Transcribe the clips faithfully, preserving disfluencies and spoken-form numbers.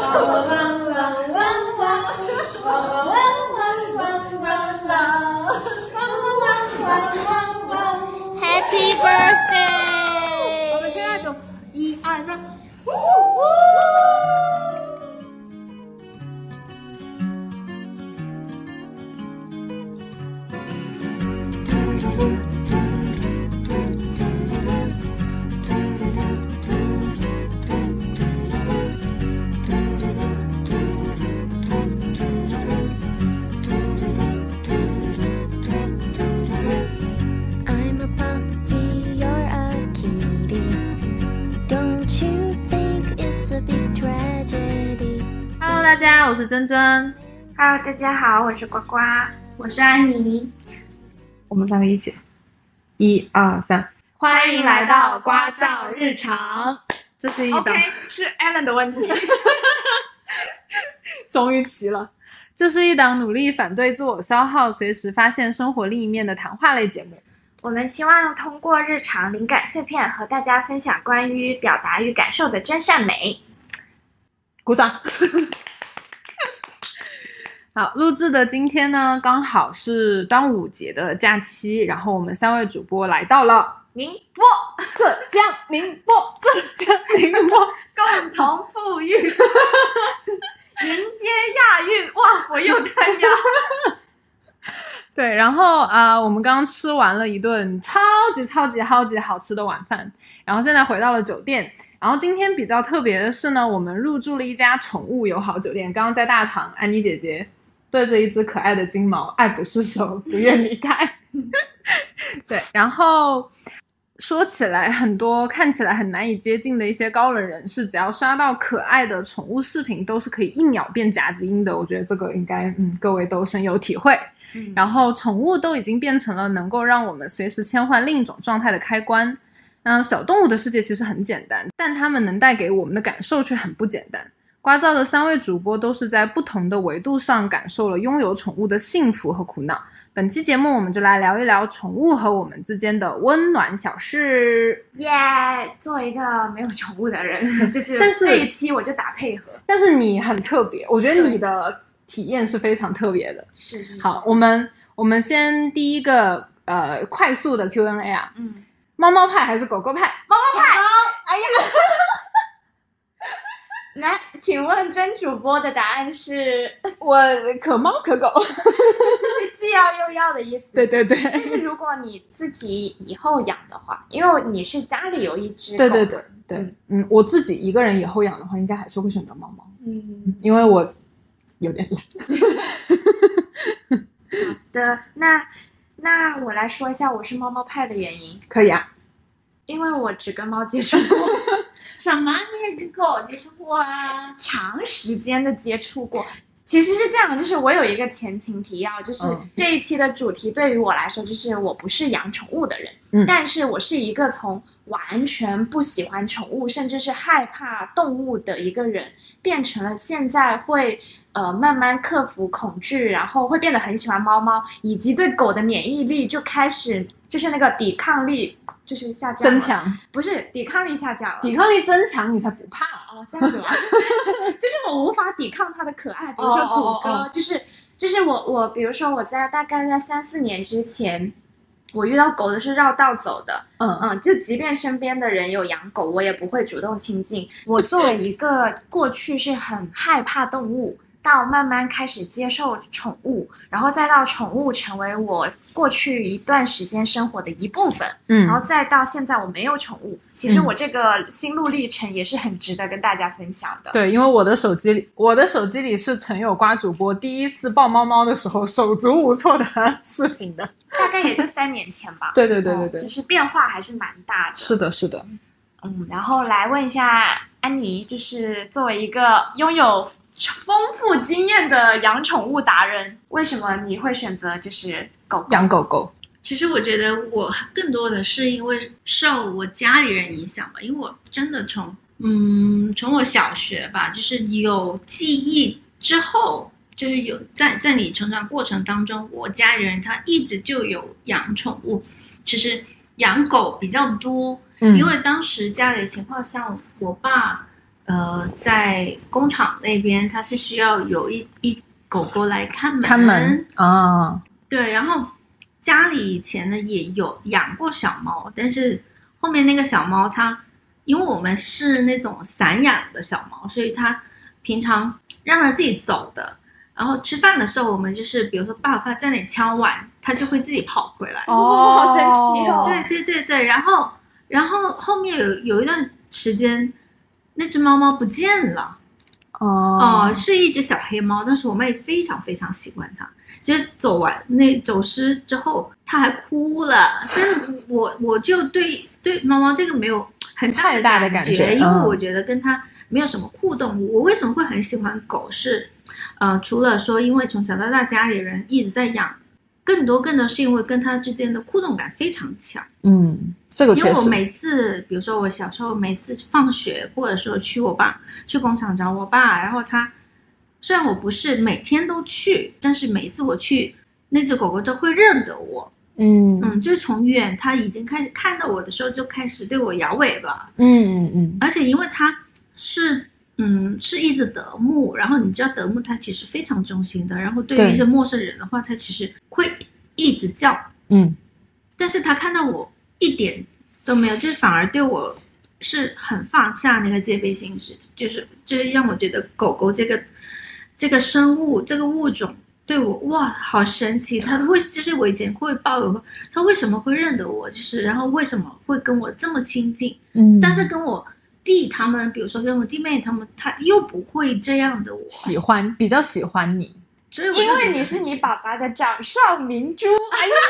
Happy birthday！ 我们现在就一二三，呜呜。 大家，我是珍珍。 Hello， 大家好，我是呱呱， 我是安妮。 我们三个一起，一二三， 欢迎来到呱噪日常。 这是一档 OK， 是 Alan 的问题。 终于齐了。这是一档努力反对自我消耗、随时发现生活另一面的谈话类节目。 我们希望通过日常灵感碎片和大家分享关于表达与感受的真善美。 鼓掌。好，录制的今天呢，刚好是端午节的假期，然后我们三位主播来到了宁波， 浙江宁波，浙江宁波， 共同富裕，迎接亚运。哇，我又太亚。 对，然后啊、呃，我们刚刚吃完了一顿超级超级超级好吃的晚饭，然后现在回到了酒店。然后今天比较特别的是呢，我们入住了一家宠物友好酒店。刚刚在大堂，安妮姐姐对着一只可爱的金毛爱不释手，不愿离开。对，然后说起来，很多看起来很难以接近的一些高冷人士，只要刷到可爱的宠物视频，都是可以一秒变夹子音的。我觉得这个应该，嗯，各位都深有体会。嗯、然后宠物都已经变成了能够让我们随时切换另一种状态的开关。嗯，小动物的世界其实很简单，但它们能带给我们的感受却很不简单。呱噪的三位主播都是在不同的维度上感受了拥有宠物的幸福和苦恼。本期节目我们就来聊一聊宠物和我们之间的温暖小事。 耶、yeah, 作为一个没有宠物的人，就是但是这一期我就打配合。 但是你很特别，我觉得你的体验是非常特别的。 是是是。 好，我们我们先第一个呃快速的 Q and A 啊。 嗯。 猫猫派还是狗狗派？ 猫猫派。 哎呀。 来，请问真主播的答案是？ 我可猫可狗， 就是既要又要的意思。 对对对。 但是如果你自己以后养的话，因为你是家里有一只狗， 对对对对，嗯, 嗯，我自己一个人以后养的话，应该还是会选择猫猫， 嗯， 因为我有点懒。 好的，那那我来说一下我是猫猫派的原因。 可以啊。 因为我只跟猫接触过。 什么？你也跟狗接触过啊？ 长时间的接触过。其实是这样的，就是我有一个前情提要，就是这一期的主题对于我来说，就是我不是养宠物的人， 嗯， 但是我是一个从完全不喜欢宠物，甚至是害怕动物的一个人，变成了现在会呃慢慢克服恐惧，然后会变得很喜欢猫猫，以及对狗的免疫力就开始就是那个抵抗力就是下降增强， 不是抵抗力下降了， 抵抗力增强你才不怕哦，这样子吗？就是我无法抵抗它的可爱，比如说祖哥，哦哦哦哦就是就是我我比如说我在大概在三四年之前，我遇到狗的是绕道走的， 嗯嗯，就即便身边的人有养狗，我也不会主动亲近。我作为一个过去是很害怕动物，到慢慢开始接受宠物，然后再到宠物成为我过去一段时间生活的一部分， 嗯， 然后再到现在我没有宠物，其实我这个心路历程也是很值得跟大家分享的。 对，因为我的手机里，我的手机里是曾有瓜主播第一次抱猫猫的时候手足无措的视频的， 大概也就三年前吧。 对对对对对， 嗯，就是变化还是蛮大的。 是的，是的。 嗯，然后来问一下安妮，就是作为一个拥有丰富经验的养宠物达人，为什么你会选择就是狗狗养狗狗？ 其实我觉得我更多的是因为受我家里人影响吧，因为我真的从嗯从我小学吧，就是有记忆之后，就是有在在你成长过程当中，我家里人他一直就有养宠物，其实养狗比较多， 嗯， 因为当时家里的情况像我爸。 呃，在工厂那边，它是需要有一一狗狗来看门。 看门啊， 对，然后家里以前呢也有养过小猫，但是后面那个小猫它，因为我们是那种散养的小猫，所以它平常让它自己走的。然后吃饭的时候，我们就是比如说爸爸在那里敲碗，它就会自己跑回来。 哦，好神奇哦！ 对对对对，然后然后后面有有一段时间，那只猫猫不见了。 哦、 呃，是一只小黑猫，当时我妹非常非常喜欢它。其实走完那走失之后，它还哭了，但是我我就对对猫猫这个没有很大太大的感感觉， 因为我觉得跟它没有什么互动。我为什么会很喜欢狗是，呃，除了说因为从小到大家里人一直在养，更多更多是因为跟它之间的互动感非常强。 嗯。这个确实， 因为我每次，比如说我小时候每次放学，或者说去我爸去工厂找我爸，然后他虽然我不是每天都去，但是每次我去，那只狗狗都会认得我。 嗯嗯，就是从远它已经开始看到我的时候，就开始对我摇尾巴。 嗯嗯嗯， 而且因为它是嗯是一只德牧，然后你知道德牧它其实非常忠心的，然后对于一些陌生人的话，它其实会一直叫。 嗯， 但是它看到我一点都没有，就是反而对我是很放下那个戒备心，是就是就是让我觉得狗狗这个这个生物这个物种对我哇好神奇，它为就是我以前会抱有它为什么会认得我，就是然后为什么会跟我这么亲近， 嗯， 但是跟我弟他们，比如说跟我弟妹他们，他又不会这样的我喜欢比较喜欢你， 所以我就因为你是你爸爸的掌上明珠。哎呦，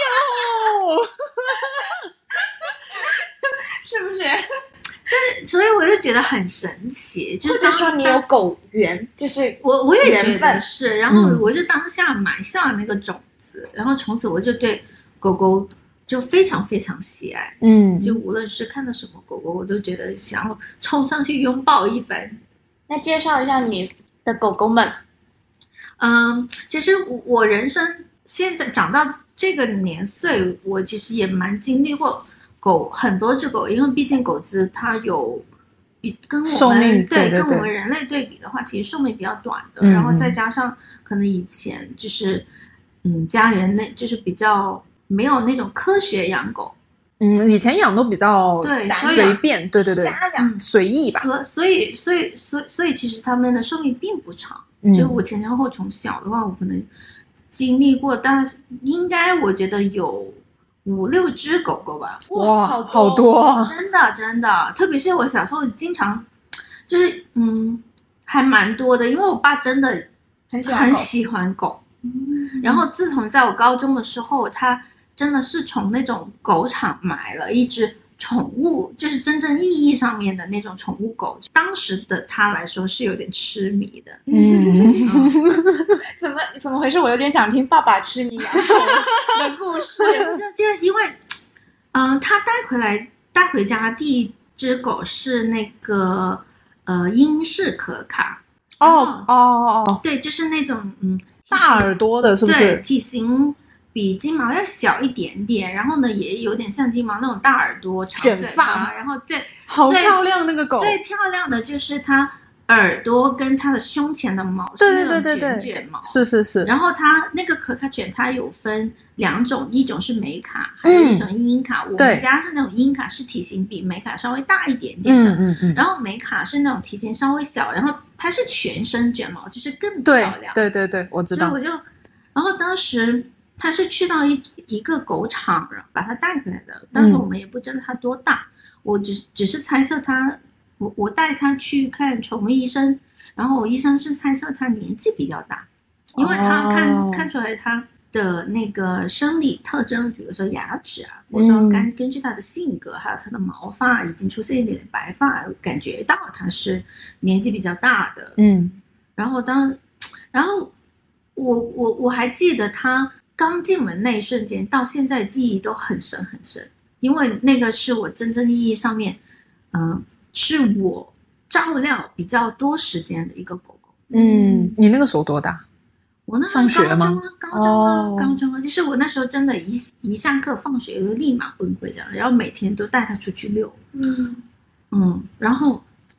是不是？ 所以我就觉得很神奇，就是或者说你有狗缘，就是我我也觉得缘分是，然后嗯我就当下埋下了那个种子，然后从此我就对狗狗就非常非常喜爱， 嗯， 就无论是看到什么狗狗，我都觉得想要冲上去拥抱一番。 那介绍一下你的狗狗们。 嗯，其实我我人生现在长到这个年岁，我其实也蛮经历过狗很多只狗，因为毕竟狗子它有一跟我们寿命对对对对跟我们人类对比的话，其实寿命比较短的。 嗯然后再加上可能以前就是嗯家里人那就是比较没有那种科学养狗， 嗯，以前养都比较对所以随便，对对对， 家养随意吧， 所所以所以所以所以其实他们的寿命并不长。 嗯就我前前后后从小的话，我可能经历过，但是应该我觉得有五六只狗狗吧。 哇， 好好多啊， 真的真的，特别是我小时候经常就是嗯还蛮多的，因为我爸真的很喜欢狗很喜欢狗。然后自从在我高中的时候，他真的是从那种狗场买了一只宠物，就是真正意义上面的那种宠物狗。当时的他来说是有点痴迷的。 嗯， 怎么怎么回事？我有点想听爸爸痴迷养狗的故事。 就就因为，嗯、他带回来带回家第一只狗是那个呃英式可卡。 哦哦哦， 对，就是那种嗯大耳朵的，是不对， 是？ 体型比金毛要小一点点，然后呢也有点像金毛那种大耳朵、长卷嘴发巴，然后最最好漂亮那个狗， 最漂亮的就是它耳朵跟它的胸前的毛是对那种对对对卷卷毛。 是是是， 然后它那个可卡犬它有分两种，一种是美卡，还有一种英卡。我对们家是那种英卡，是体型比美卡稍微大一点点的。 嗯嗯嗯， 然后美卡是那种体型稍微小，然后它是全身卷毛，就是更漂对亮。 对对对，我知道所以我，就，然后当时他是去到一一个狗场，把它带回来的。当时我们也不知道它多大，我只只是猜测它，我我带它去看宠物医生，然后我医生是猜测它年纪比较大，因为他看、 哦看出来它的那个生理特征，比如说牙齿啊，或者说根根据它的性格，还有它的毛发已经出现一点白发，感觉到它是年纪比较大的。 嗯然后当，然后我我我还记得他刚进门那一瞬间，到现在记忆都很深很深，因为那个是我真正意义上面，嗯、是我照料比较多时间的一个狗狗。 嗯，你那个时候多大？ 我那时候上学吗高中啊，高中啊， 哦高中啊，就是我那时候真的一，一上课放学就立马崩溃这样，然后每天都带它出去遛。 嗯， 嗯，然后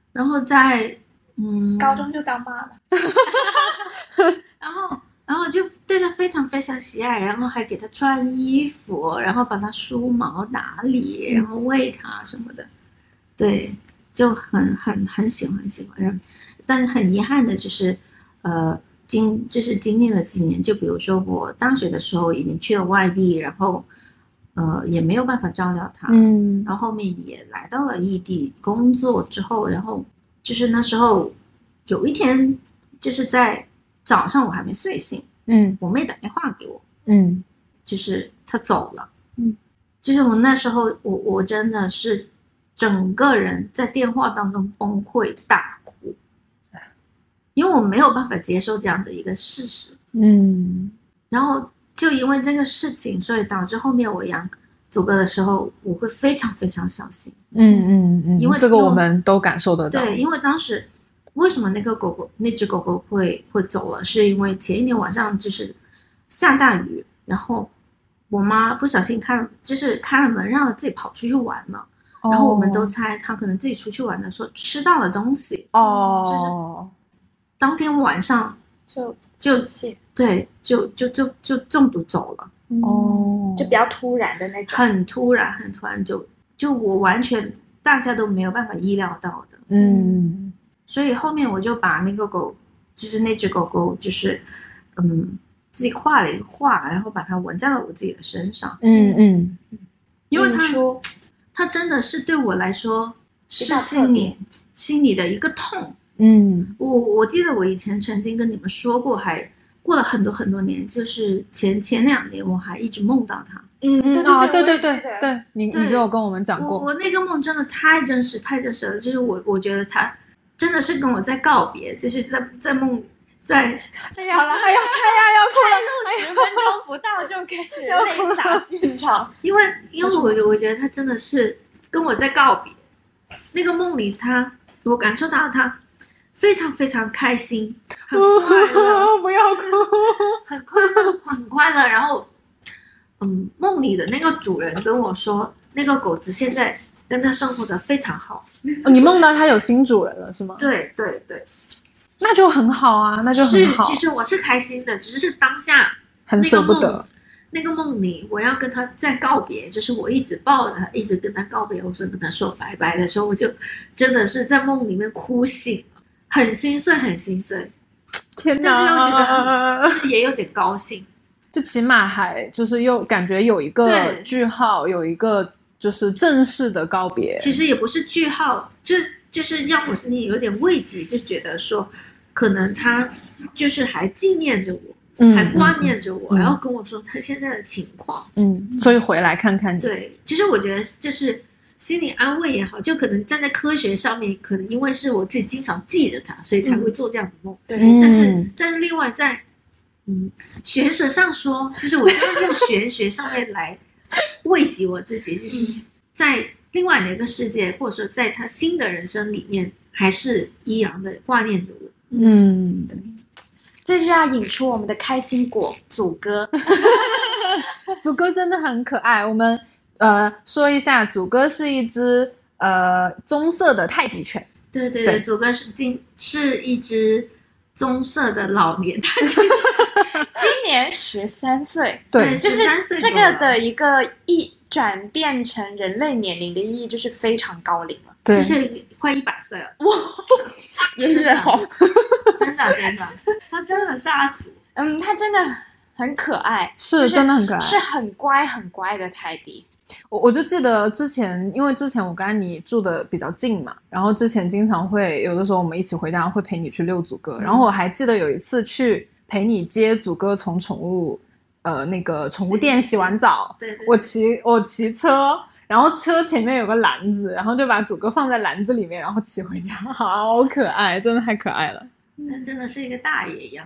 然后在嗯高中就当妈了， 然后然后就对它非常非常喜爱，然后还给它穿衣服，然后帮它梳毛打理，然后喂它什么的，对，就很很很喜欢很喜欢。但是很遗憾的就是，呃，经就是经历了几年，就比如说我大学的时候已经去了外地，然后呃也没有办法照料它， 嗯， 然后后面也来到了异地工作之后，然后就是那时候有一天就是在早上我还没睡醒， 嗯， 我妹打电话给我， 嗯， 就是她走了， 嗯， 就是我那时候我我真的是整个人在电话当中崩溃大哭，因为我没有办法接受这样的一个事实， 嗯， 然后就因为这个事情，所以导致后面我养祖哥的时候，我会非常非常小心， 嗯嗯嗯， 因为这个我们都感受得到。 对，因为当时为什么那个狗狗那只狗狗会会走了，是因为前一天晚上就是下大雨，然后我妈不小心开就是开了门，让它自己跑出去玩了。 哦、 然后我们都猜它可能自己出去玩的时候吃到了东西， 哦， 就是当天晚上就就对就就就就中毒走了。 哦， 就比较突然的那种， 很突然很突然就就我完全大家都没有办法意料到的。 嗯， 所以后面我就把那个狗就是那只狗狗就是嗯自己画了一个画，然后把它纹在了我自己的身上。 嗯嗯， 因为它说它真的是对我来说是心里心里的一个痛。 嗯， 我我记得我以前曾经跟你们说过，还过了很多很多年，就是前前两年我还一直梦到它。 嗯嗯啊，对对对对，你对你都有跟我们讲过。 我我那个梦真的太真实太真实了，就是我我觉得它真的是跟我在告别，就是在在梦在。 哎呀，好了，哎呀，哎呀，要哭了，录十分钟不到就开始泪洒现场。 因为因为我我觉得他真的是跟我在告别。那个梦里他，我感受到他非常非常开心，很快乐， 不要哭， 很快乐，很快乐。然后，嗯，梦里的那个主人跟我说，那个狗子现在跟他生活的非常好。 哦、你梦到他有新主人了是吗？ 对对对， 那就很好啊，那就很好。 是，其实我是开心的，只是当下很舍不得。 那个梦里，我要跟他再告别，就是我一直抱着他，一直跟他告别，我是跟他说拜拜的时候，我就真的是在梦里面哭醒了，很心碎，很心碎。 天哪！ 但是又觉得很，也有点高兴， 就起码还就是又感觉有一个句号，有一个就是正式的告别。 其实也不是句号，就就是让我心里有点慰藉，就觉得说，可能他就是还纪念着我。 嗯、 还挂念着我、 嗯， 然后跟我说他现在的情况， 嗯，所以回来看看你。 对，其实我觉得就是心理安慰也好，就可能站在科学上面，可能因为是我自己经常记着它，所以才会做这样的梦。 对、 嗯，但是但是另外在嗯学术上说，就是我现在用玄学上面来慰藉我自己，就是在另外的一个世界，或者说在他新的人生里面，还是依然的挂念着我。 嗯，对。 这就要引出我们的开心果祖哥。 祖哥真的很可爱。我们呃说一下，祖哥是一只呃棕色的泰迪犬。 对对 对, 对，祖哥是今是一只棕色的老年泰迪犬， 今年十三岁。 对， 就是这个的一个意转变成人类年龄的意义，就是非常高龄了， 对， 就是快一百岁了。 哇，也是好， 真的真的，他真的是阿祖。 嗯，他真的很可爱， 是、 就是、 真的很可爱， 是很乖很乖的泰迪。 我我就记得之前，因为之前我跟你住的比较近嘛，然后之前经常会有的时候我们一起回家会陪你去遛祖哥、嗯、然后我还记得有一次去陪你接祖哥从宠物呃那个宠物店洗完澡， 对, 对, 对， 我骑我骑车，然后车前面有个篮子，然后就把祖哥放在篮子里面，然后骑回家，好可爱，真的太可爱了。 那真的是一个大爷一样。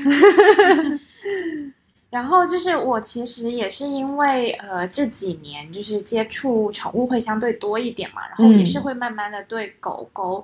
然后就是我其实也是因为呃这几年就是接触宠物会相对多一点嘛，然后也是会慢慢的对狗狗、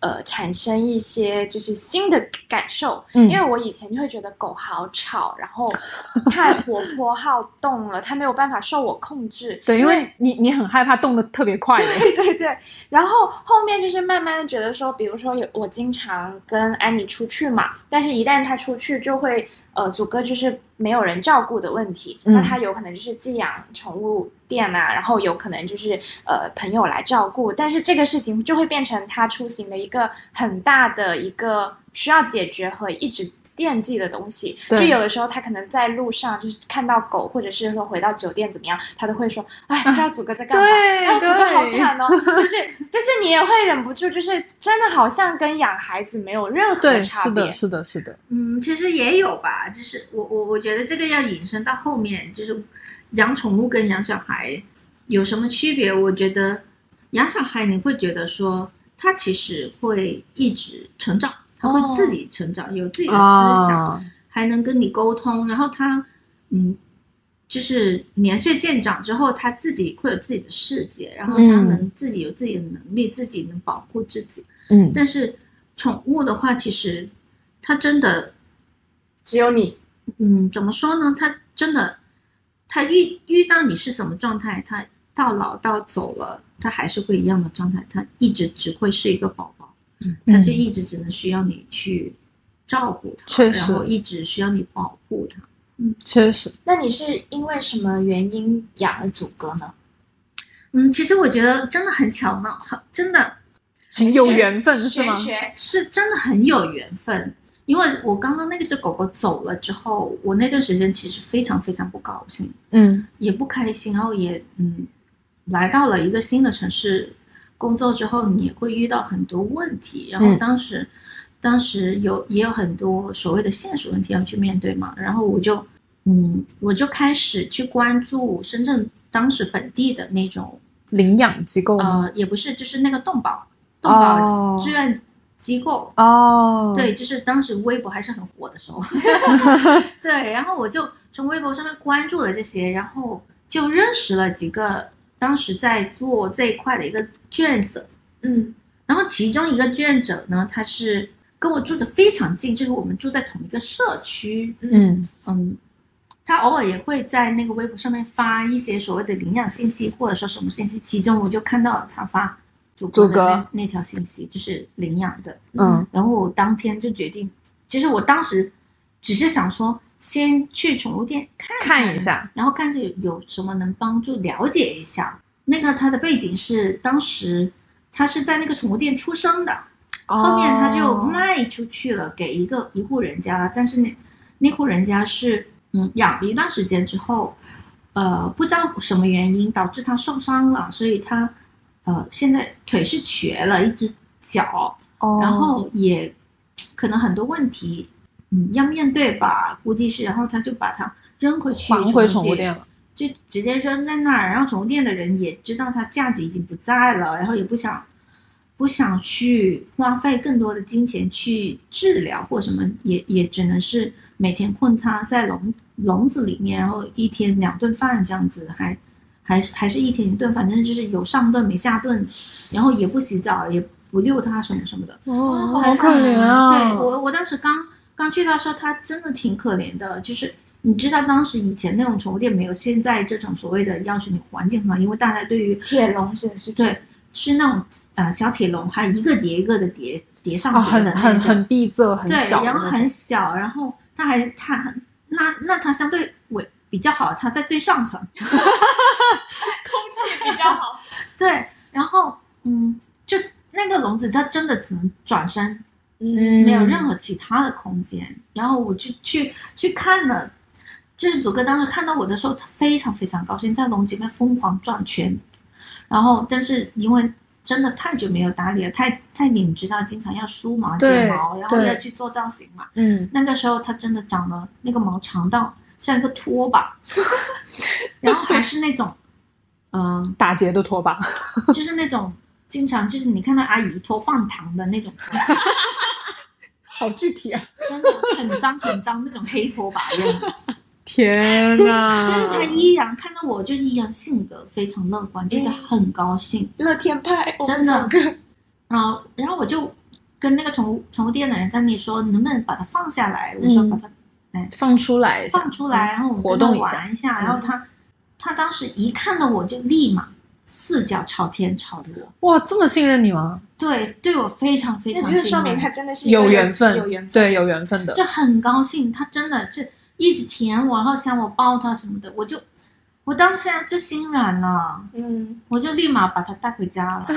呃产生一些就是新的感受， 嗯因为我以前就会觉得狗好吵，然后太活泼好动了，它没有办法受我控制。 对，因为你你很害怕动得特别快的。 对对对，然后后面就是慢慢的觉得说，比如说有我经常跟安妮出去嘛，但是一旦她出去就会呃祖哥就是没有人照顾的问题， 嗯那他有可能就是寄养宠物店啊，然后有可能就是呃朋友来照顾，但是这个事情就会变成他出行的一个很大的一个需要解决和一直惦记的东西。就有的时候他可能在路上就是看到狗，或者是说回到酒店怎么样，他都会说哎不知道祖哥在干嘛， 对哎祖哥好惨哦，就是就是你也会忍不住，就是真的好像跟养孩子没有任何对， 差别。 是的是的是的。 嗯，其实也有吧，就是我我我觉得这个要引申到后面，就是养宠物跟养小孩有什么区别？我觉得养小孩你会觉得说他其实会一直成长，他会自己成长，哦、有自己的思想、哦，还能跟你沟通，然后他嗯，就是年岁渐长之后，他自己会有自己的世界，然后他能自己有自己的能力，嗯、自己能保护自己。 嗯， 但是宠物的话，其实它真的只有你。 嗯，怎么说呢？它真的，它遇遇到你是什么状态，它到老到走了，它还是会一样的状态，它一直只会是一个宝宝，嗯，它是一直只能需要你去照顾它， 确实， 然后一直需要你保护它， 嗯，确实。 那你是因为什么原因养了祖哥呢？ 嗯，其实我觉得真的很巧妙，很真的很有缘分，是吗？ 是真的很有缘分。因为我刚刚那个只狗狗走了之后，我那段时间其实非常非常不高兴， 嗯， 也不开心，然后也嗯，来到了一个新的城市工作之后，你也会遇到很多问题，然后当时、嗯、当时有也有很多所谓的现实问题要去面对嘛，然后我就嗯，我就开始去关注深圳当时本地的那种领养机构吗？ 呃，也不是，就是那个动保动保志愿。哦机构哦， 对，就是当时微博还是很火的时候，对，然后我就从微博上面关注了这些，然后就认识了几个当时在做这一块的一个志愿者，嗯，然后其中一个志愿者呢，他是跟我住的非常近，就是我们住在同一个社区， 嗯嗯，他偶尔也会在那个微博上面发一些所谓的领养信息，或者说什么信息，其中我就看到了他发。祖哥的 那, 那条信息就是领养的， 嗯， 然后我当天就决定，其实我当时只是想说，先去宠物店看 看, 看一下， 然后看是有有什么能帮助了解一下。那个他的背景是，当时他是在那个宠物店出生的，哦、后面他就卖出去了给一个一户人家，但是那那户人家是嗯养了一段时间之后，呃，不知道什么原因导致他受伤了，所以他。呃，现在腿是瘸了，一只脚，哦、然后也可能很多问题，嗯，要面对吧，估计是，然后他就把它扔回去， 还回宠物店了， 就直接扔在那儿，然后宠物店的人也知道它价值已经不在了，然后也不想不想去花费更多的金钱去治疗或什么，也也只能是每天困它在笼笼子里面，然后一天两顿饭这样子，还。还是还是一天一顿，反正就是有上顿没下顿，然后也不洗澡，也不遛它什么什么的。 哦，好可怜啊！ 对我，我当时刚刚去到说，它真的挺可怜的。就是你知道，当时以前那种宠物店没有现在这种所谓的要求你环境很好，因为大家对于铁笼是是， 对，是那种啊、呃、小铁笼，还一个叠一个的叠叠上叠的那种， 哦、很很很闭塞，很小， 对，然后很小，然后它还它很那那它相对尾。比较好，它在最上层，空气比较好。 对，然后嗯，就那个笼子，它真的只能转身， 嗯， 没有任何其他的空间。然后我就去去看了，就是祖哥当时看到我的时候，他非常非常高兴，在笼子里面疯狂转圈。然后，但是因为真的太久没有打理了，太太你知道，经常要梳毛、剪毛，然后要去做造型嘛。 嗯， 那个时候它真的长了那个毛长到。像一个拖把，然后还是那种，嗯、呃， 打结的拖把， 就是那种经常就是你看到阿姨拖饭堂的那种拖把， 好具体啊， 真的很脏很脏那种黑拖把一样。 天哪！ 就是他依然看到我，就依然性格非常乐观，就是他很高兴， 乐天派， 真的。然后，然后我就跟那个宠物宠物店的人在那里说，能不能把它放下来？我说把它、 嗯、放出来， 放出来，然后我们跟他玩一下。然后他、嗯、他当时一看到我就立马四脚朝天朝着我。 哇，这么信任你吗？ 对，对我非常非常信任。 那就是说明他真的是有缘分， 有缘分， 对，有缘分的， 就很高兴。他真的就一直舔我，然后想我抱他什么的，我就。我当时就心软了， 嗯， 我就立马把它带回家了。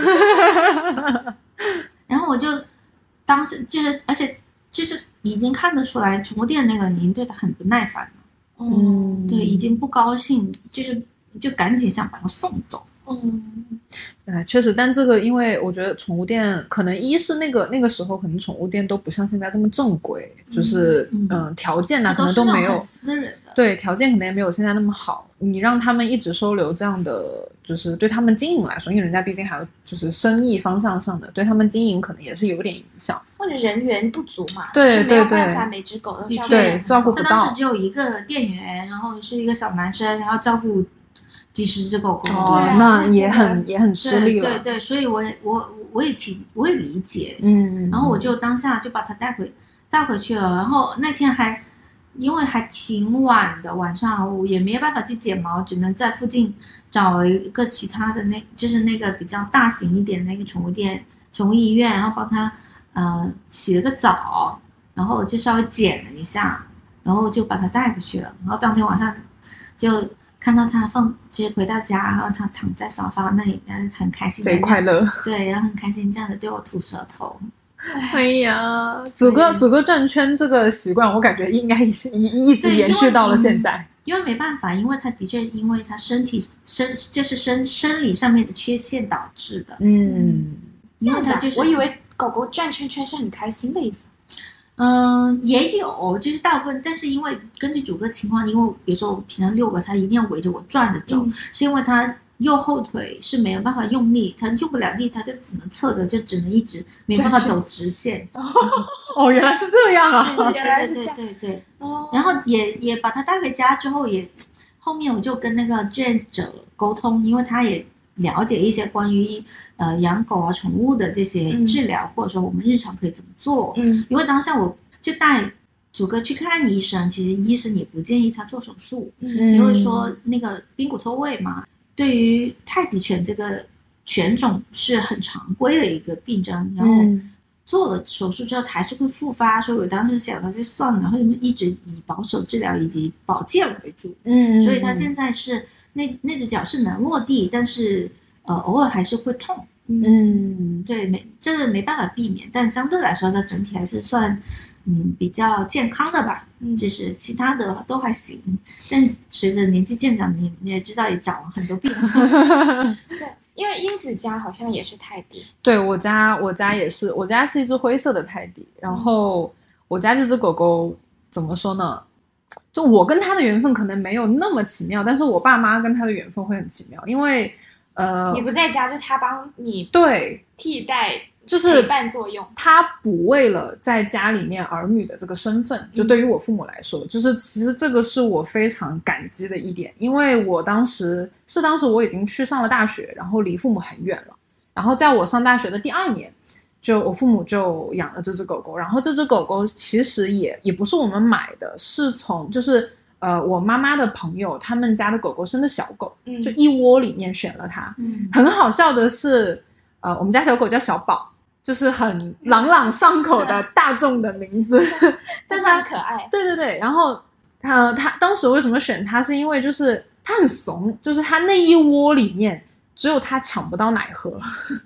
然后我就当时就是，而且就是已经看得出来，宠物店那个已经对它很不耐烦了。 嗯， 对，已经不高兴，就是就赶紧想把它送走。 嗯， 哎，确实，但这个因为我觉得宠物店可能一是那个那个时候可能宠物店都不像现在这么正规，就是嗯、呃、条件呢、啊、可能都没有， 私人的， 对，条件可能也没有现在那么好。你让他们一直收留这样的，就是对他们经营来说，因为人家毕竟还有就是生意方向上的，对他们经营可能也是有点影响， 或者人员不足嘛， 对对对， 没有办法每只狗都照顾， 对，照顾不到。 他当时只有一个店员，然后是一个小男生，然后照顾几十只狗狗， 哦， 啊、 那也很也很吃力了。 对 对, 对，所以我也我我也挺我也理解， 嗯， 然后我就当下就把它带回带回去了。然后那天还因为还挺晚的，晚上我也没有办法去剪毛，只能在附近找了一个其他的那就是那个比较大型一点的那个宠物店、宠物医院，然后帮他呃洗了个澡，然后就稍微剪了一下，然后就把它带回去了。然后当天晚上就。看到他放，直接回到家，然后他躺在沙发那里，很开心， 贼快乐， 对，然后很开心这样的对我吐舌头。 哎呀，组个组个转圈这个习惯，我感觉应该一一直延续到了现在。 因为没办法，因为他的确因为他身体生就是生生理上面的缺陷导致的。 嗯， 因为他就是、 我以为狗狗转圈圈是很开心的意思。 嗯，也有，就是大部分，但是因为根据主个情况，因为比如说我平常遛狗，它一定要围着我转着走，嗯、是因为它右后腿是没有办法用力，它用不了力，它就只能侧着，就只能一直没办法走直线。 哦，原来是这样啊！ 对对对对对对。哦。然后也也把它带回家之后也，也后面我就跟那个志愿者沟通，因为他也了解一些关于呃养狗啊宠物的这些治疗、嗯、或者说我们日常可以怎么做。 嗯， 因为当下我就带祖哥去看医生，其实医生也不建议他做手术，嗯，因为说那个髌骨脱位嘛，对于泰迪犬这个犬种是很常规的一个病症，然后做了手术之后还是会复发，所以我当时想的就算了，然后一直以保守治疗以及保健为主。 嗯， 所以他现在是那那只脚是能落地，但是呃偶尔还是会痛。 嗯， 对，没这个没办法避免，但相对来说它整体还是算嗯比较健康的吧。嗯，就是其他的都还行，但随着年纪渐长，你你也知道也长了很多病。 对。因为英子家好像也是泰迪， 对，我家我家也是，我家是一只灰色的泰迪，然后我家这只狗狗怎么说呢？就我跟它的缘分可能没有那么奇妙，但是我爸妈跟它的缘分会很奇妙，因为呃， 你不在家，就它帮你对替代。 就是陪伴作用， 他补位了在家里面儿女的这个身份，就对于我父母来说，嗯、就是其实这个是我非常感激的一点，因为我当时是当时我已经去上了大学，然后离父母很远了，然后在我上大学的第二年，就我父母就养了这只狗狗，然后这只狗狗其实也也不是我们买的，是从就是呃我妈妈的朋友他们家的狗狗生的小狗，嗯、就一窝里面选了它，嗯、很好笑的是，呃我们家小狗叫小宝。就是很朗朗上口的大众的名字， 但是它很可爱。 对对对，然后他他当时为什么选它，是因为就是他很怂，就是他那一窝里面只有他抢不到奶喝。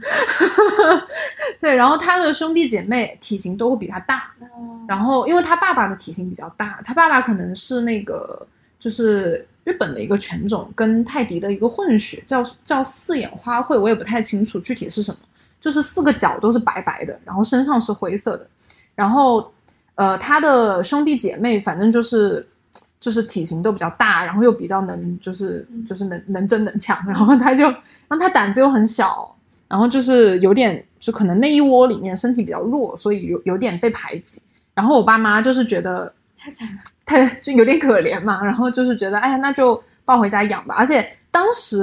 对，然后他的兄弟姐妹体型都会比他大，嗯、然后因为他爸爸的体型比较大，他爸爸可能是那个就是日本的一个犬种跟泰迪的一个混血，叫叫四眼花卉，我也不太清楚具体是什么。就是四个角都是白白的，然后身上是灰色的，然后呃他的兄弟姐妹反正就是就是体型都比较大，然后又比较能就是就是能能争能抢，然后他就让他胆子又很小，然后就是有点就可能那一窝里面身体比较弱，所以有有点被排挤，然后我爸妈就是觉得太惨了， 太就有点可怜嘛，然后就是觉得哎呀那就抱回家养吧，而且当时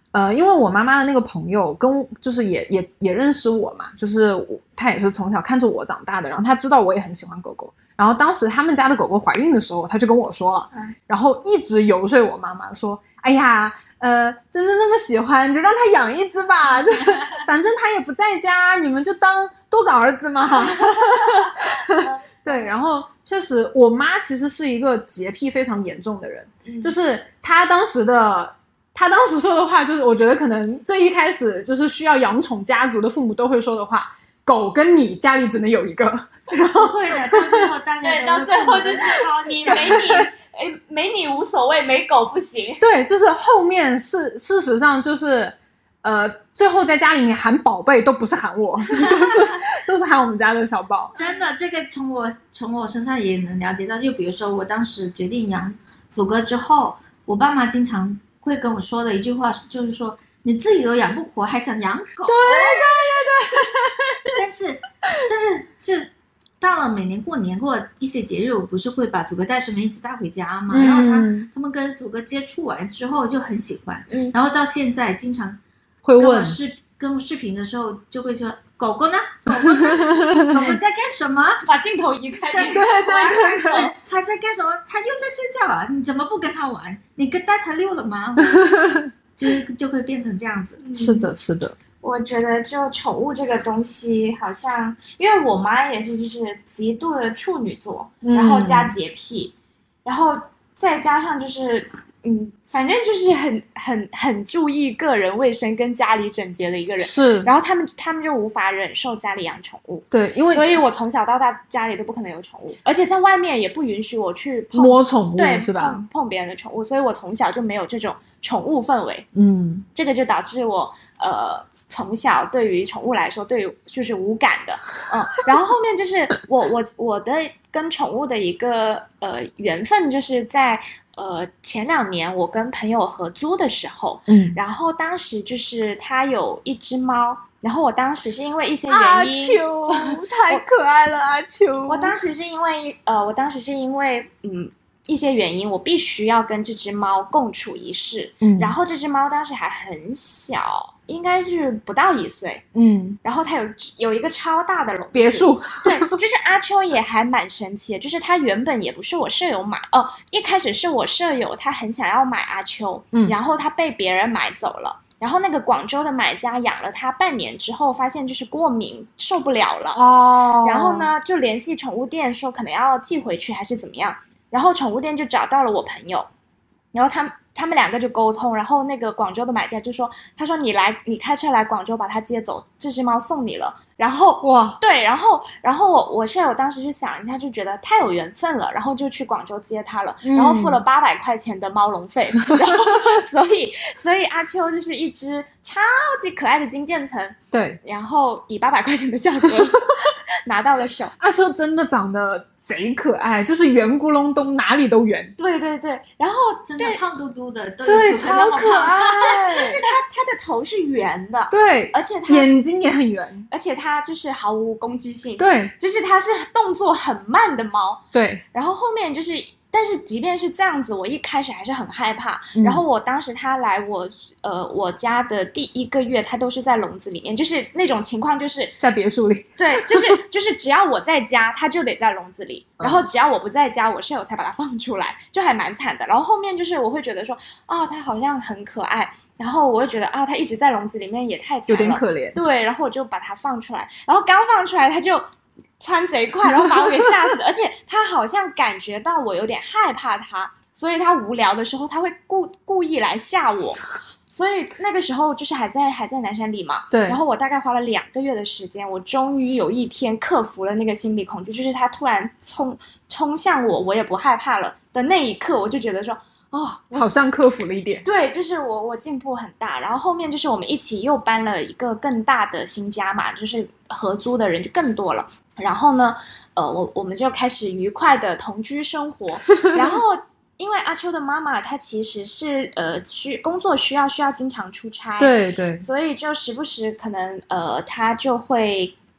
呃，因为我妈妈的那个朋友跟就是也也也认识我嘛，就是我她也是从小看着我长大的，然后她知道我也很喜欢狗狗，然后当时他们家的狗狗怀孕的时候，她就跟我说了， 嗯、 然后一直游说我妈妈说，哎呀，呃，真真那么喜欢，你就让她养一只吧，就反正她也不在家，你们就当多个儿子嘛。对，然后确实，我妈其实是一个洁癖非常严重的人， 嗯、 就是她当时的。他当时说的话就是我觉得可能最一开始就是需要养宠家族的父母都会说的话，狗跟你家里只能有一个。 然后会的，到最后大家对，到最后就是你没你哎没你无所谓，没狗不行。 对，就是后面是事实上就是呃最后在家里面喊宝贝都不是喊我，都是都是喊我们家的小宝。 真的，这个从我从我身上也能了解到，就比如说我当时决定养祖哥之后，我爸妈经常会跟我说的一句话就是说，你自己都养不活还想养狗。 对对对对。但是但是就到了每年过年或一些节日，我不是会把祖哥带顺便一起带回家嘛、嗯、然后他他们跟祖哥接触完之后就很喜欢、嗯、然后到现在经常会问跟我视跟我视频的时候就会说，狗狗呢？狗狗呢？狗狗在干什么？ 把镜头移开。 对对对对对， 它在干什么？它又在睡觉了，你怎么不跟它玩？你跟带它遛了吗？就就会变成这样子。 是的，是的。 我觉得就宠物这个东西，好像因为我妈也是就是极度的处女座， 嗯、 然后加洁癖，然后再加上就是嗯。反正就是很很很注意个人卫生跟家里整洁的一个人， 是。 然后他们他们就无法忍受家里养宠物， 对，因为所以我从小到大家里都不可能有宠物，而且在外面也不允许我去碰摸宠物， 对， 是吧？ 碰碰别人的宠物，所以我从小就没有这种宠物氛围。 嗯， 这个就导致我呃从小对于宠物来说，对于就是无感的，嗯，然后后面就是我我我的跟宠物的一个呃缘分，就是在。呃，前两年我跟朋友合租的时候， 嗯， 然后当时就是他有一只猫，然后我当时是因为一些原因， 阿秋太可爱了，阿秋。 我当时是因为呃，我当时是因为嗯一些原因，我必须要跟这只猫共处一室， 嗯， 然后这只猫当时还很小，应该是不到一岁， 嗯， 然后它有有一个超大的笼子， 别墅， 对，就是阿秋也还蛮神奇的，就是他原本也不是我舍友买，哦，一开始是我舍友他很想要买阿秋， 嗯， 然后他被别人买走了。然后那个广州的买家养了它半年之后，发现就是过敏受不了了哦， 然后呢就联系宠物店说可能要寄回去还是怎么样，然后宠物店就找到了我朋友，然后他们他们两个就沟通，然后那个广州的买家就说，他说你来你开车来广州把它接走，这只猫送你了。然后哇，对， 然后然后我我舍友当时就想一下，就觉得太有缘分了，然后就去广州接它了， 嗯、 然后付了八百块钱的猫笼费，然后所以所以阿秋就是一只超级可爱的金渐层， 对， 然后以八百块钱的价格拿到了手。 阿秋真的长得贼可爱，就是圆咕隆咚，哪里都圆。 对对对，然后真的胖嘟嘟的， 对，超可爱。 就是它它的头是圆的， 对， 而且它眼睛也很圆， 而且它就是毫无攻击性， 对， 就是它是动作很慢的猫， 对。 然后后面就是。但是即便是这样子，我一开始还是很害怕。 嗯、 然后我当时他来我呃我家的第一个月，他都是在笼子里面，就是那种情况，就是在别墅里。 对，就是就是只要我在家，他就得在笼子里。然后只要我不在家，我舍友才把它放出来，就还蛮惨的。然后后面就是我会觉得说，啊、哦，它好像很可爱。然后我会觉得啊，它一直在笼子里面也太惨了， 有点可怜。 对，然后我就把它放出来。然后刚放出来，它就。窜贼快，然后把我给吓死，而且他好像感觉到我有点害怕他，所以他无聊的时候他会故故意来吓我，所以那个时候就是还在还在南山里嘛， 对， 然后我大概花了两个月的时间，我终于有一天克服了那个心理恐惧，就是他突然冲冲向我，我也不害怕了的那一刻，我就觉得说。哦， 好像克服了一点。 对，就是我我进步很大，然后后面就是我们一起又搬了一个更大的新家嘛，就是合租的人就更多了。然后呢，呃，我我们就开始愉快的同居生活。然后因为阿秋的妈妈她其实是呃需工作需要需要经常出差， 对对， 所以就时不时可能呃她就会。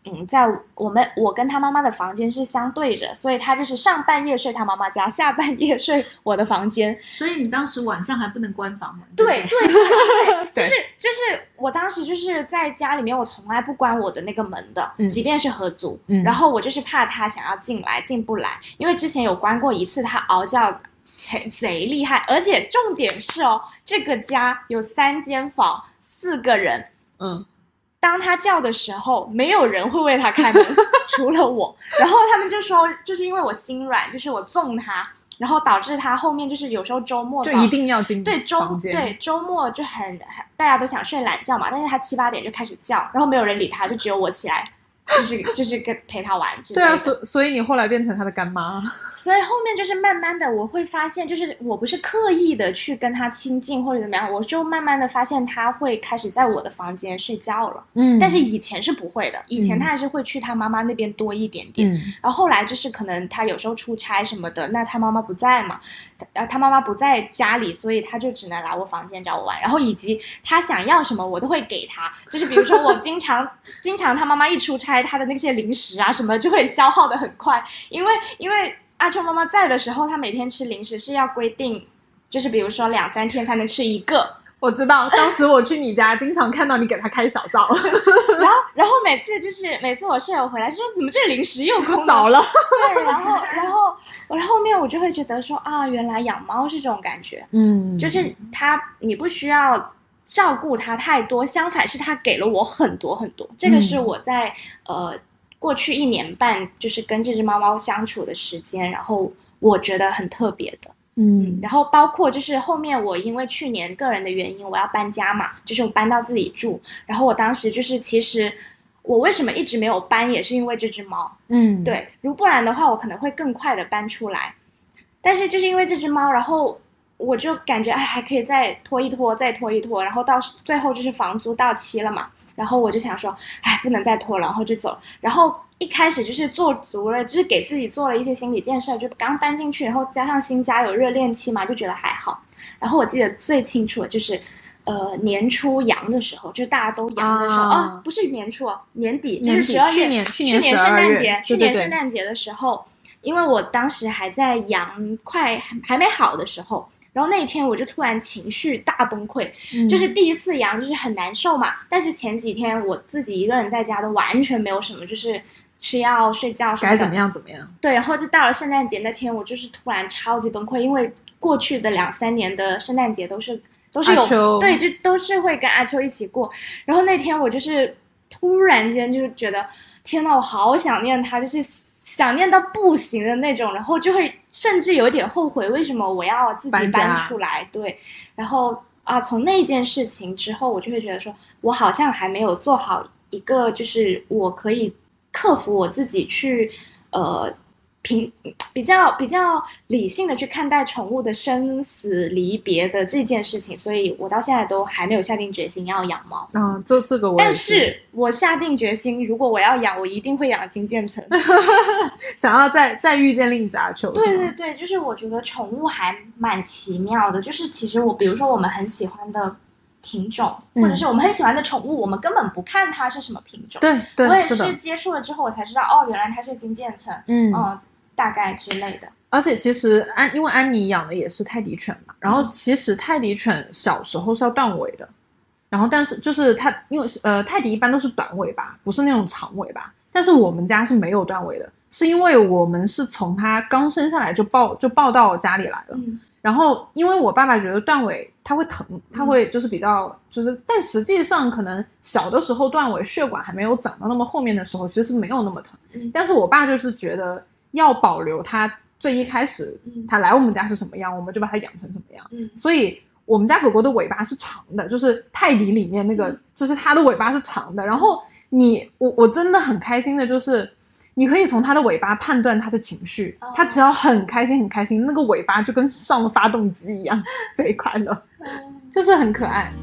嗯，在我们我跟他妈妈的房间是相对着，所以他就是上半夜睡他妈妈家，下半夜睡我的房间。 所以你当时晚上还不能关房门？ 对对对， 对就是就是我当时就是在家里面，我从来不关我的那个门的， 嗯、 即便是合租、 嗯， 然后我就是怕他想要进来进不来，因为之前有关过一次，他嗷叫贼贼厉害，而且重点是哦，这个家有三间房，四个人， 嗯。 当他叫的时候，没有人会为他开门，除了我。然后他们就说，就是因为我心软，就是我纵他，然后导致他后面就是有时候周末就一定要进对周房间对周末就很很大家都想睡懒觉嘛，但是他七八点就开始叫，然后没有人理他，就只有我起来，就是就是跟陪他玩之类的。 对啊，所所以你后来变成他的干妈。 所以后面就是慢慢的我会发现，就是我不是刻意的去跟他亲近或者怎么样，我就慢慢的发现他会开始在我的房间睡觉了。 嗯， 但是以前是不会的，以前他还是会去他妈妈那边多一点点。嗯，然后后来就是可能他有时候出差什么的，那他妈妈不在嘛，然后他妈妈不在家里，所以他就只能来我房间找我玩。然后以及他想要什么我都会给他，就是比如说我经常经常他妈妈一出差，他的那些零食啊什么就会消耗的很快，因为因为阿秋妈妈在的时候，她每天吃零食是要规定，就是比如说两三天才能吃一个。 我知道，当时我去你家，经常看到你给他开小灶， 然后然后每次就是每次我舍友回来就说怎么这零食又空少了， 对，然后然后我后面我就会觉得说啊，原来养猫是这种感觉， 嗯， 就是它你不需要照顾它太多，相反是它给了我很多很多，这个是我在、嗯、呃。过去一年半就是跟这只猫猫相处的时间，然后我觉得很特别的，嗯，然后包括就是后面我因为去年个人的原因我要搬家嘛，就是我搬到自己住，然后我当时就是其实我为什么一直没有搬，也是因为这只猫，嗯，对，如不然的话我可能会更快的搬出来，但是就是因为这只猫，然后我就感觉哎还可以再拖一拖，再拖一拖，然后到最后就是房租到期了嘛。然后我就想说，哎，不能再拖了，然后就走了。然后一开始就是做足了，就是给自己做了一些心理建设，就刚搬进去，然后加上新家有热恋期嘛，就觉得还好。然后我记得最清楚的就是，呃，年初阳的时候，就是大家都阳的时候，啊、哦，不是年初，年底，就是十二月， 去年去年圣诞节，去年对对对圣诞节的时候，因为我当时还在阳快还没好的时候。然后那一天我就突然情绪大崩溃、嗯、就是第一次阳就是很难受嘛，但是前几天我自己一个人在家都完全没有什么，就是是要睡觉什么的， 该怎么样怎么样。 对，然后就到了圣诞节那天我就是突然超级崩溃，因为过去的两三年的圣诞节都是都是有对，就都是会跟阿秋一起过，然后那天我就是突然间就是觉得天哪，我好想念他，就是想念到不行的那种，然后就会甚至有一点后悔为什么我要自己搬出来。对，然后啊，从那件事情之后我就会觉得说我好像还没有做好一个就是我可以克服我自己去呃平比较比较理性的去看待宠物的生死离别的这件事情，所以我到现在都还没有下定决心要养猫。 啊，这这个我也但是我下定决心，如果我要养，我一定会养金渐层。 想要再再遇见另一只阿秋。 对对对，就是我觉得宠物还蛮奇妙的，就是其实我比如说我们很喜欢的品种、嗯、或者是我们很喜欢的宠物，我们根本不看它是什么品种。 对对， 我也是是接触了之后我才知道，哦，原来它是金渐层。嗯。嗯大概之类的。 而且其实安因为安妮养的也是泰迪犬嘛，然后其实泰迪犬小时候是要断尾的，然后但是就是它因为呃泰迪一般都是短尾巴，不是那种长尾巴，但是我们家是没有断尾的，是因为我们是从它刚生下来就抱就抱到家里来了、嗯、然后因为我爸爸觉得断尾它会疼，它会就是比较就是但实际上可能小的时候断尾血管还没有长到那么后面的时候其实是没有那么疼、嗯、但是我爸就是觉得要保留它最一开始它来我们家是什么样、嗯、我们就把它养成什么样、嗯、所以我们家狗狗的尾巴是长的，就是泰迪里面那个、嗯、就是它的尾巴是长的，然后你我我真的很开心的就是你可以从它的尾巴判断它的情绪、哦、它只要很开心很开心，那个尾巴就跟上了发动机一样贼快乐、嗯、就是很可爱。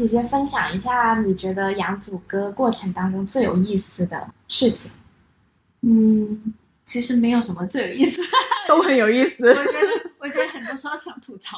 姐姐分享一下你觉得养祖哥过程当中最有意思的事情。 嗯，其实没有什么最有意思， 都很有意思。 我觉得，我觉得很多时候想吐槽，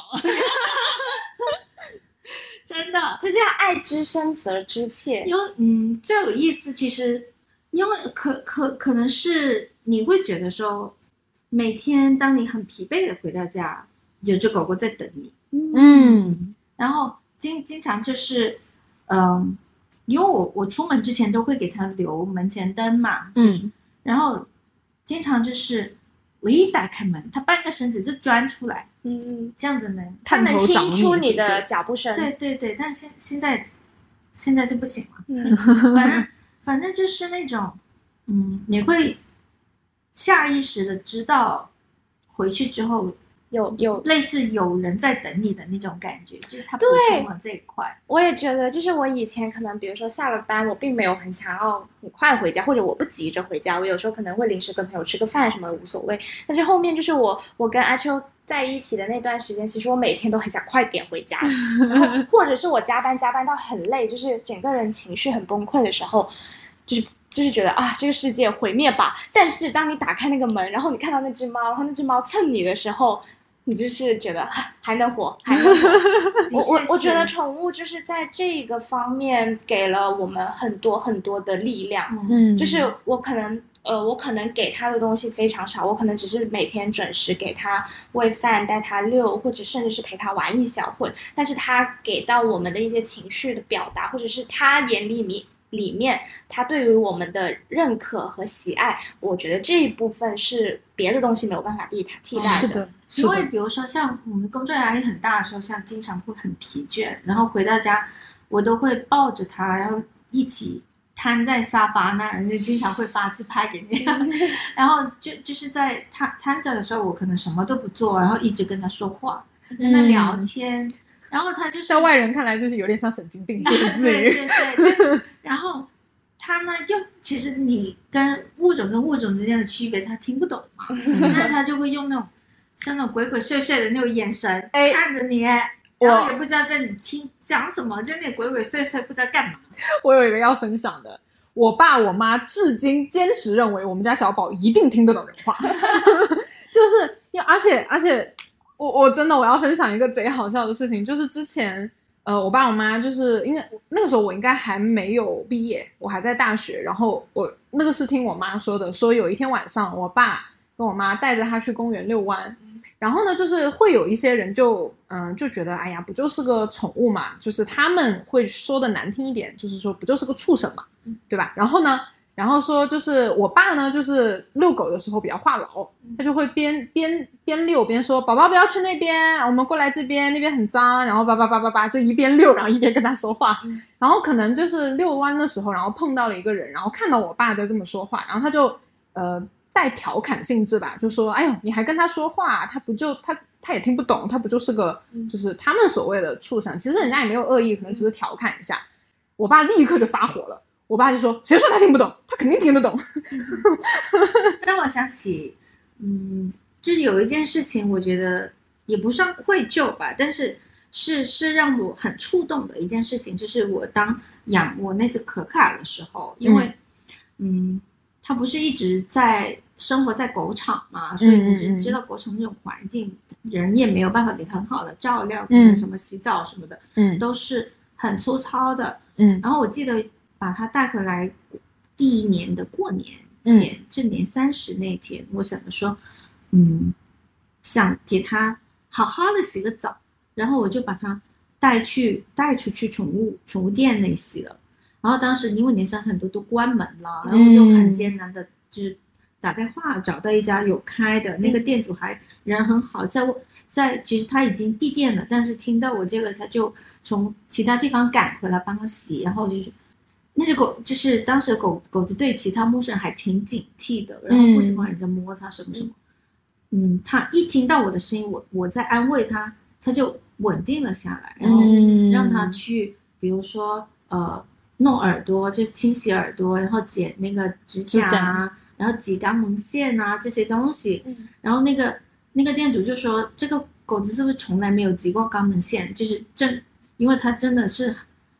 真的， 这叫爱之深责之切。 有嗯，最有意思，其实因为可可可能是你会觉得说，每天当你很疲惫的回到家，有只狗狗在等你， 嗯， 然后经经常就是，嗯，因为我我出门之前都会给它留门前灯嘛，就是、 嗯， 然后经常就是我一打开门，它半个身子就钻出来， 嗯， 这样子呢， 它能听出你的是脚步声。 对对对，但现现在现在就不行了， 嗯， 反正反正就是那种，嗯，你会下意识的知道回去之后。 有有类似有人在等你的那种感觉，就是他补充了这一块。 我也觉得，就是我以前可能，比如说下了班，我并没有很想要很快回家，或者我不急着回家，我有时候可能会临时跟朋友吃个饭什么的无所谓。但是后面就是我我跟阿秋在一起的那段时间，其实我每天都很想快点回家，然后或者是我加班加班到很累，就是整个人情绪很崩溃的时候，就是就是觉得啊，这个世界毁灭吧。但是当你打开那个门，然后你看到那只猫，然后那只猫蹭你的时候，你就是觉得还能活，还能活。我我我觉得宠物就是在这个方面给了我们很多很多的力量。 嗯， 就是我可能呃，我可能给它的东西非常少，我可能只是每天准时给它喂饭、带它遛，或者甚至是陪它玩一小会。但是它给到我们的一些情绪的表达，或者是它眼里面。里面他对于我们的认可和喜爱，我觉得这一部分是别的东西没有办法替他替代的。 是的， 因为比如说像我们工作压力很大的时候，像经常会很疲倦，然后回到家我都会抱着他，然后一起瘫在沙发那儿，就经常会发自拍给你。然后就就是在他瘫着的时候，我可能什么都不做，然后一直跟他说话，跟他聊天。嗯，然后他就是在外人看来就是有点像神经病， 对对对对。然后他呢，又其实你跟物种跟物种之间的区别，他听不懂嘛，那他就会用那种像那种鬼鬼祟祟的那种眼神、哎、看着你，然后也不知道在你听讲什么，就那鬼鬼祟祟不知道干嘛。 我有一个要分享的，我爸我妈至今坚持认为我们家小宝一定听得懂人话，就是因为而且而且。我我真的我要分享一个贼好笑的事情，就是之前呃我爸我妈就是因为那个时候我应该还没有毕业，我还在大学，然后我那个是听我妈说的，说有一天晚上我爸跟我妈带着他去公园遛弯，然后呢就是会有一些人就嗯、呃、就觉得哎呀不就是个宠物嘛，就是他们会说的难听一点，就是说不就是个畜生嘛，对吧？然后呢然后说就是我爸呢就是遛狗的时候比较话痨，他就会边边边遛边说宝宝不要去那边，我们过来这边，那边很脏，然后叭叭叭叭叭就一边遛然后一边跟他说话。然后可能就是遛弯的时候然后碰到了一个人，然后看到我爸在这么说话，然后他就呃带调侃性质吧，就说哎呦你还跟他说话，他不就他他也听不懂，他不就是个就是他们所谓的畜生，其实人家也没有恶意，可能只是调侃一下。我爸立刻就发火了，我爸就说谁说他听不懂，他肯定听得懂。 让我想起嗯，就是有一件事情我觉得也不算愧疚吧，但是是是让我很触动的一件事情，就是我当养我那只可卡的时候，因为嗯, 嗯他不是一直在生活在狗场嘛，所以你知道狗场那种环境，嗯、人也没有办法给他很好的照料，嗯，什么洗澡什么的，嗯，都是很粗糙的，嗯。然后我记得把他带回来第一年的过年前，嗯、正年三十那天，我想着说，嗯，想给他好好的洗个澡，然后我就把他带去带出去宠物宠物店那洗了。然后当时因为年上很多都关门了，然后就很艰难的就是打电话找到一家有开的，那个店主还人很好，在在其实他已经闭店了，但是听到我这个他就从其他地方赶回来帮他洗，然后就是那只狗就是当时狗狗子对其他陌生人还挺警惕的，然后不喜欢人家摸它什么什么，嗯, 嗯他一听到我的声音，我我在安慰他，他就稳定了下来，然后让他去比如说呃弄耳朵，就清洗耳朵，然后剪那个指甲啊，然后挤肛门腺啊这些东西，嗯、然后那个那个店主就说这个狗子是不是从来没有挤过肛门腺，就是真因为它真的是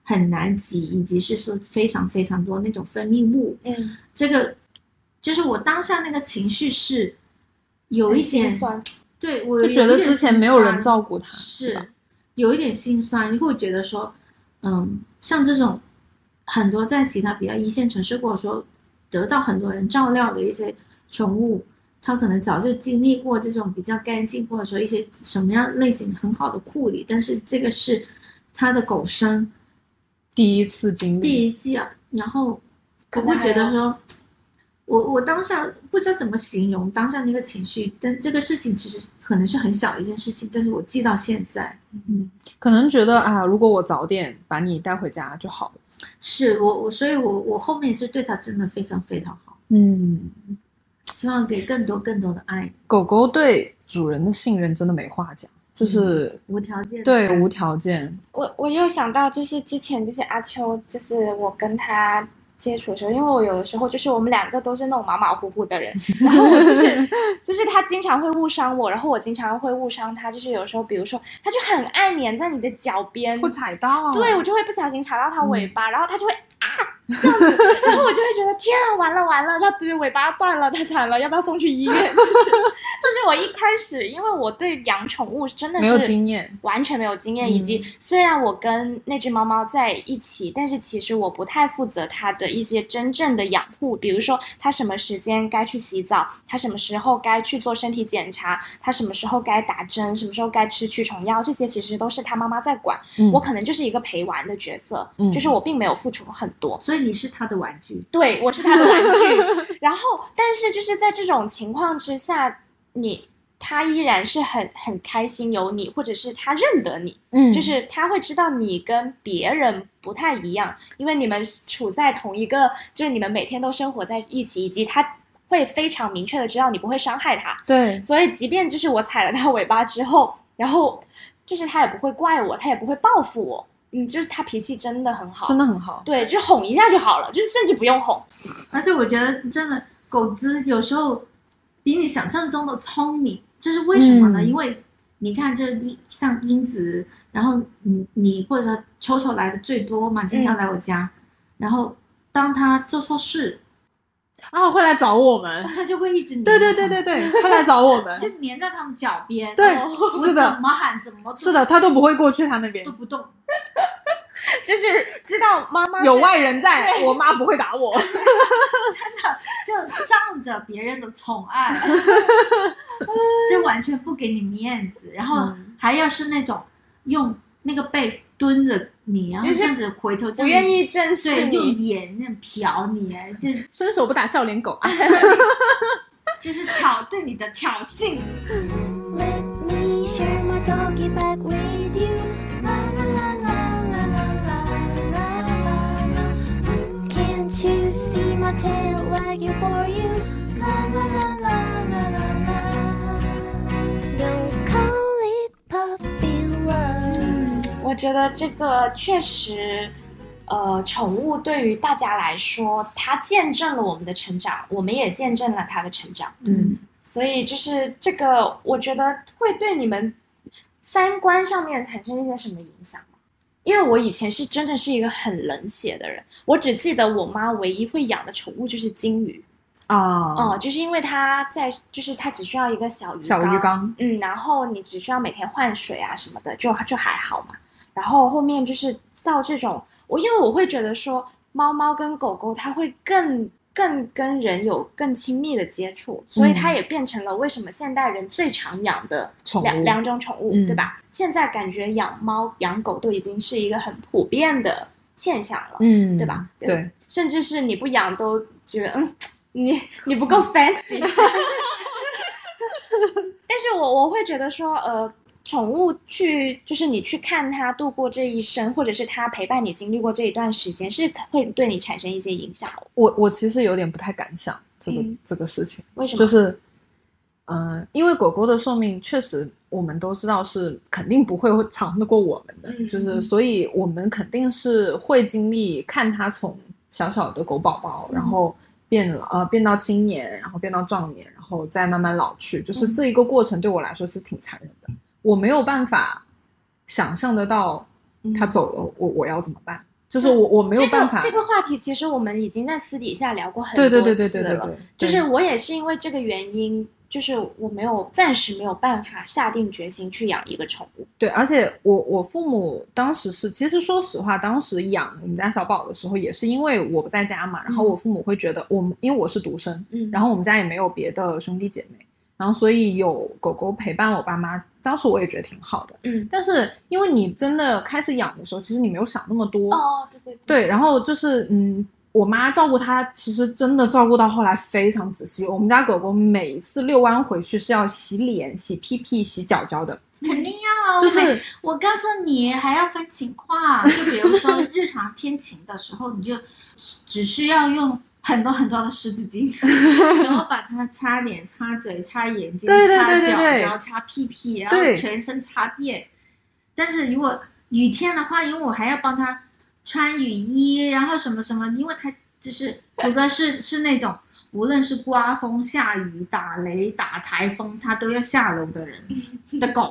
很难挤，以及是说非常非常多那种分泌物。 嗯， 这个就是我当下那个情绪是有一点心酸， 对我就觉得之前没有人照顾他， 是吧有一点心酸，你会觉得说，嗯，像这种很多在其他比较一线城市，或者说得到很多人照料的一些宠物，它可能早就经历过这种比较干净，或者说一些什么样类型很好的护理，但是这个是它的狗生第一次经历， 第一季啊，然后我会可能还有觉得说，我我当下不知道怎么形容当下那个情绪，但这个事情其实可能是很小一件事情，但是我记到现在。 嗯，可能觉得啊，如果我早点把你带回家就好了。 是我我，所以我我后面是对它真的非常非常好， 嗯， 希望给更多更多的爱， 狗狗对主人的信任真的没话讲，就是、 无条件的对爱无条件。 我我又想到，就是之前就是阿秋，就是我跟他接触的时候，因为我有的时候就是我们两个都是那种马马虎虎的人，然后我就是就是他经常会误伤我，然后我经常会误伤他，就是有时候比如说他就很爱黏在你的脚边， 会踩到， 对我就会不小心踩到他尾巴，然后他就会啊这样子，然后我就会觉得天啊，完了完了，他这个尾巴断了，太惨了，要不要送去医院？就是就是我一开始，因为我对养宠物真的是没有经验， 完全没有经验， 嗯以及虽然我跟那只猫猫在一起，但是其实我不太负责它的一些真正的养护，比如说它什么时间该去洗澡，它什么时候该去做身体检查，它什么时候该打针，什么时候该吃驱虫药，这些其实都是它妈妈在管， 嗯我可能就是一个陪玩的角色， 嗯就是我并没有付出很多。 所以你是他的玩具。 对，我是他的玩具。然后，但是就是在这种情况之下，你他依然是很很开心有你，或者是他认得你， 嗯就是他会知道你跟别人不太一样，因为你们处在同一个，就是你们每天都生活在一起，以及他会非常明确的知道你不会伤害他， 对， 所以即便就是我踩了他尾巴之后，然后就是他也不会怪我，他也不会报复我。嗯，就是他脾气真的很好， 真的很好。 对，就哄一下就好了，就是甚至不用哄。 而且我觉得真的狗子有时候比你想象中的聪明，这是为什么呢？ 嗯因为你看这英像英子，然后你你或者秋秋来的最多嘛，经常来我家，然后当他做错事， 啊，会来找我们。 他就会一直黏对对着他们对对对，会来找我们。 就黏在他们脚边， 对然后我是的怎么喊怎么是的，他都不会过去他那边都。不动， 就是知道妈妈是有外人在，我妈不会打我。 就仗着别人的宠爱，就完全不给你面子，然后嗯还要是那种用那个背蹲着你，然后就是这样子回头这不样愿意正视对，用你。 眼那样瞟你，哎，就伸手不打笑脸狗啊！ 就是挑对你的挑衅。 Let me share my doggy bag with you. La la la la la la la la la. Can't you see my tail wagging for you? La la la la la la la. Don't call it puppy love. 我觉得这个确实，呃，宠物对于大家来说，它见证了我们的成长，我们也见证了它的成长。 嗯， 所以就是这个，我觉得会对你们三观上面产生一些什么影响吗？因为我以前是真的是一个很冷血的人，我只记得我妈唯一会养的宠物就是金鱼。 啊， 哦、就是因为它在，就是它只需要一个小鱼小鱼缸， 嗯，然后你只需要每天换水啊什么的，就就还好嘛。然后后面就是到这种，我因为我会觉得说，猫猫跟狗狗它会更更跟人有更亲密的接触，所以它也变成了为什么现代人最常养的宠物两两种宠物， 嗯对吧？现在感觉养猫养狗都已经是一个很普遍的现象了， 嗯， 对吧？ 对， 甚至是你不养都觉得嗯。你你不够 fancy， 但是我我会觉得说，呃，宠物去就是你去看它度过这一生，或者是它陪伴你经历过这一段时间，是会对你产生一些影响的。 我我其实有点不太敢想这个、 嗯这个事情， 为什么？ 就是，嗯、呃，因为狗狗的寿命确实我们都知道是肯定不会长得过我们的， 嗯就是所以我们肯定是会经历看它从小小的狗宝宝， 嗯然后变了呃变到青年，然后变到壮年，然后再慢慢老去，就是嗯这一个过程对我来说是挺残忍的，我没有办法想象得到它走了，我我要怎么办？ 就是我我没有办法。 这个这个话题其实我们已经在私底下聊过很多对次了。 对对对对对对， 就是我也是因为这个原因，就是我没有暂时没有办法下定决心去养一个宠物。 对，而且我我父母当时是，其实说实话，当时养我们家小宝的时候，也是因为我不在家嘛，然后我父母会觉得我们，因为我是独生， 嗯， 然后我们家也没有别的兄弟姐妹，然后所以有狗狗陪伴我爸妈，当时我也觉得挺好的。 嗯， 但是因为你真的开始养的时候，其实你没有想那么多。 哦，对对对， 对，然后就是嗯。我妈照顾它，其实真的照顾到后来非常仔细。我们家狗狗每一次遛弯回去是要洗脸、洗屁屁、洗脚脚的， 肯定要啊！ 就是我告诉你，还要分情况。就比如说日常天晴的时候，你就只需要用很多很多的湿纸巾，然后把它擦脸、擦嘴、擦眼睛、 对对擦对对对脚脚、擦屁屁，然后全身擦遍。但是如果雨天的话，因为我还要帮它穿雨衣，然后什么什么，因为它就是祖哥是是那种无论是刮风下雨、打雷、打台风，它都要下楼的人的狗，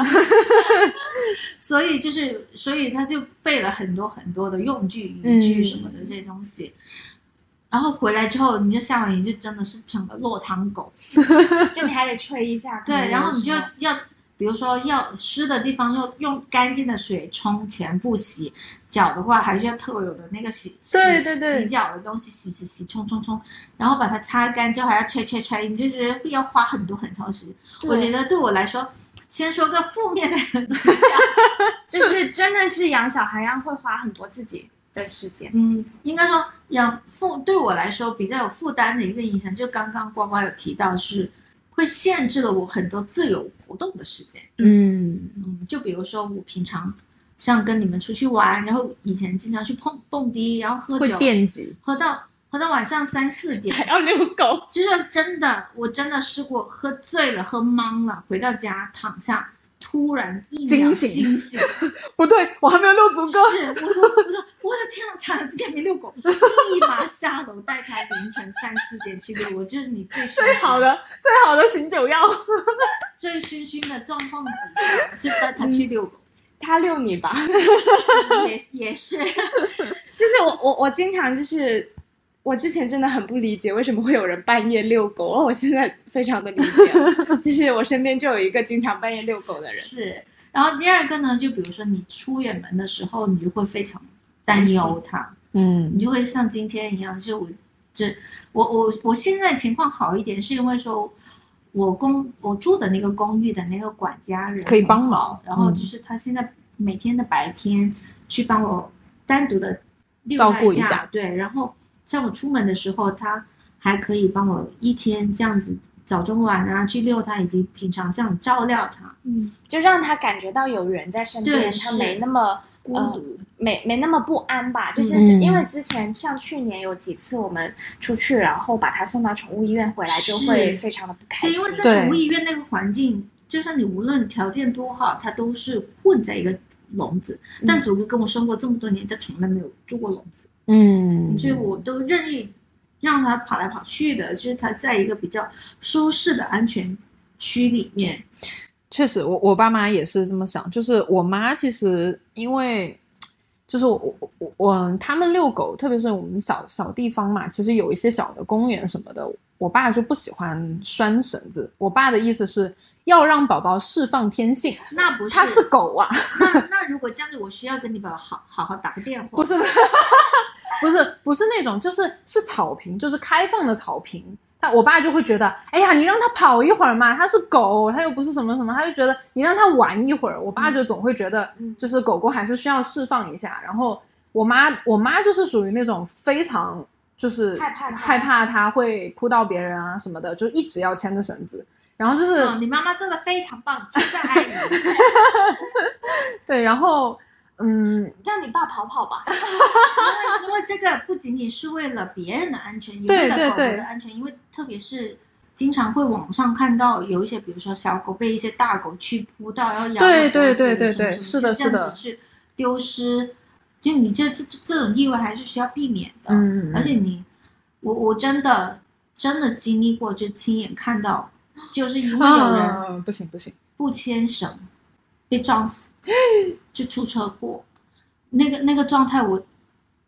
所以就是所以他就备了很多很多的用具、雨具什么的这些东西。嗯，然后回来之后，你就下完雨就真的是成了落汤狗， 就你还得吹一下。 对，然后你就要。比如说要湿的地方要用干净的水冲全部洗，脚的话还是要特有的那个洗对对对洗脚的东西洗洗洗冲冲冲，然后把它擦干之后还要吹吹吹，你就是要花很多很长时间。我觉得对我来说，先说个负面的影响， 就是真的是养小孩一样会花很多自己的时间。 嗯，应该说养负对我来说比较有负担的一个影响，就刚刚呱呱有提到是。会限制了我很多自由活动的时间。 嗯嗯，就比如说我平常像跟你们出去玩，然后以前经常去碰蹦迪，然后喝酒， 会惦记， 喝到喝到晚上三四点， 还要遛狗， 就是真的，我真的试过喝醉了、喝懵了，回到家躺下，突然一秒惊醒， 惊醒， 不对，我还没有遛足够。 是，我说我说我的天啊，惨了，今天没遛狗，立马下楼带它凌晨三四点去遛我，就是你最最好的最好的醒酒药， 醉醺醺的状况底下，就带它去遛狗。 他遛你吧， 也也是， 就是我我我经常就是。我之前真的很不理解为什么会有人半夜遛狗，我现在非常的理解了，就是我身边就有一个经常半夜遛狗的人。 是，然后第二个呢，就比如说你出远门的时候，你就会非常担忧它， 嗯， 你就会像今天一样，就我这我我我现在情况好一点，是因为说我公我住的那个公寓的那个管家人可以帮忙， 然后就是他现在每天的白天去帮我单独的照顾一下， 对，然后。像我出门的时候，他还可以帮我一天这样子早中晚啊去遛他，以及平常这样照料他， 嗯，就让他感觉到有人在身边，他没那么孤独，呃、 没没那么不安吧。就是因为之前像去年有几次我们出去，然后把他送到宠物医院回来，就会非常的不开心。 对，因为在宠物医院那个环境，就算你无论条件多好，它都是混在一个笼子。嗯、但祖哥跟我生活这么多年，他从来没有住过笼子。 嗯， 所以我都任意让他跑来跑去的，就是他在一个比较舒适的安全区里面。 确实，我我爸妈也是这么想，就是我妈其实因为就是我我我我他们遛狗，特别是我们小小地方嘛，其实有一些小的公园什么的，我爸就不喜欢拴绳子。我爸的意思是要让宝宝释放天性， 那不是他是狗啊。 那那如果这样子，我需要跟你宝宝好好好打个电话。 不是，不是，不是那种，就是是草坪，就是开放的草坪。他我爸就会觉得，哎呀，你让他跑一会儿嘛，他是狗，他又不是什么什么，他就觉得你让他玩一会儿。我爸就总会觉得，就是狗狗还是需要释放一下。然后我妈，我妈就是属于那种非常就是害怕害怕他会扑到别人啊什么的，就一直要牵着绳子。然后就是、 哦、你妈妈做的非常棒，真的爱你。 对，然后嗯， 让你爸跑跑吧。 因为因为这个不仅仅是为了别人的安全，也为了狗狗的安全。因为特别是经常会网上看到有一些，比如说小狗被一些大狗去扑到，然后咬到对对对对对，是的，是的， 去丢失，就你这这这种意外还是需要避免的。 嗯， 而且你，我我真的真的经历过，就亲眼看到。就是因为有人、 啊、不行不行不牵绳被撞死，就出车祸，那个那个状态我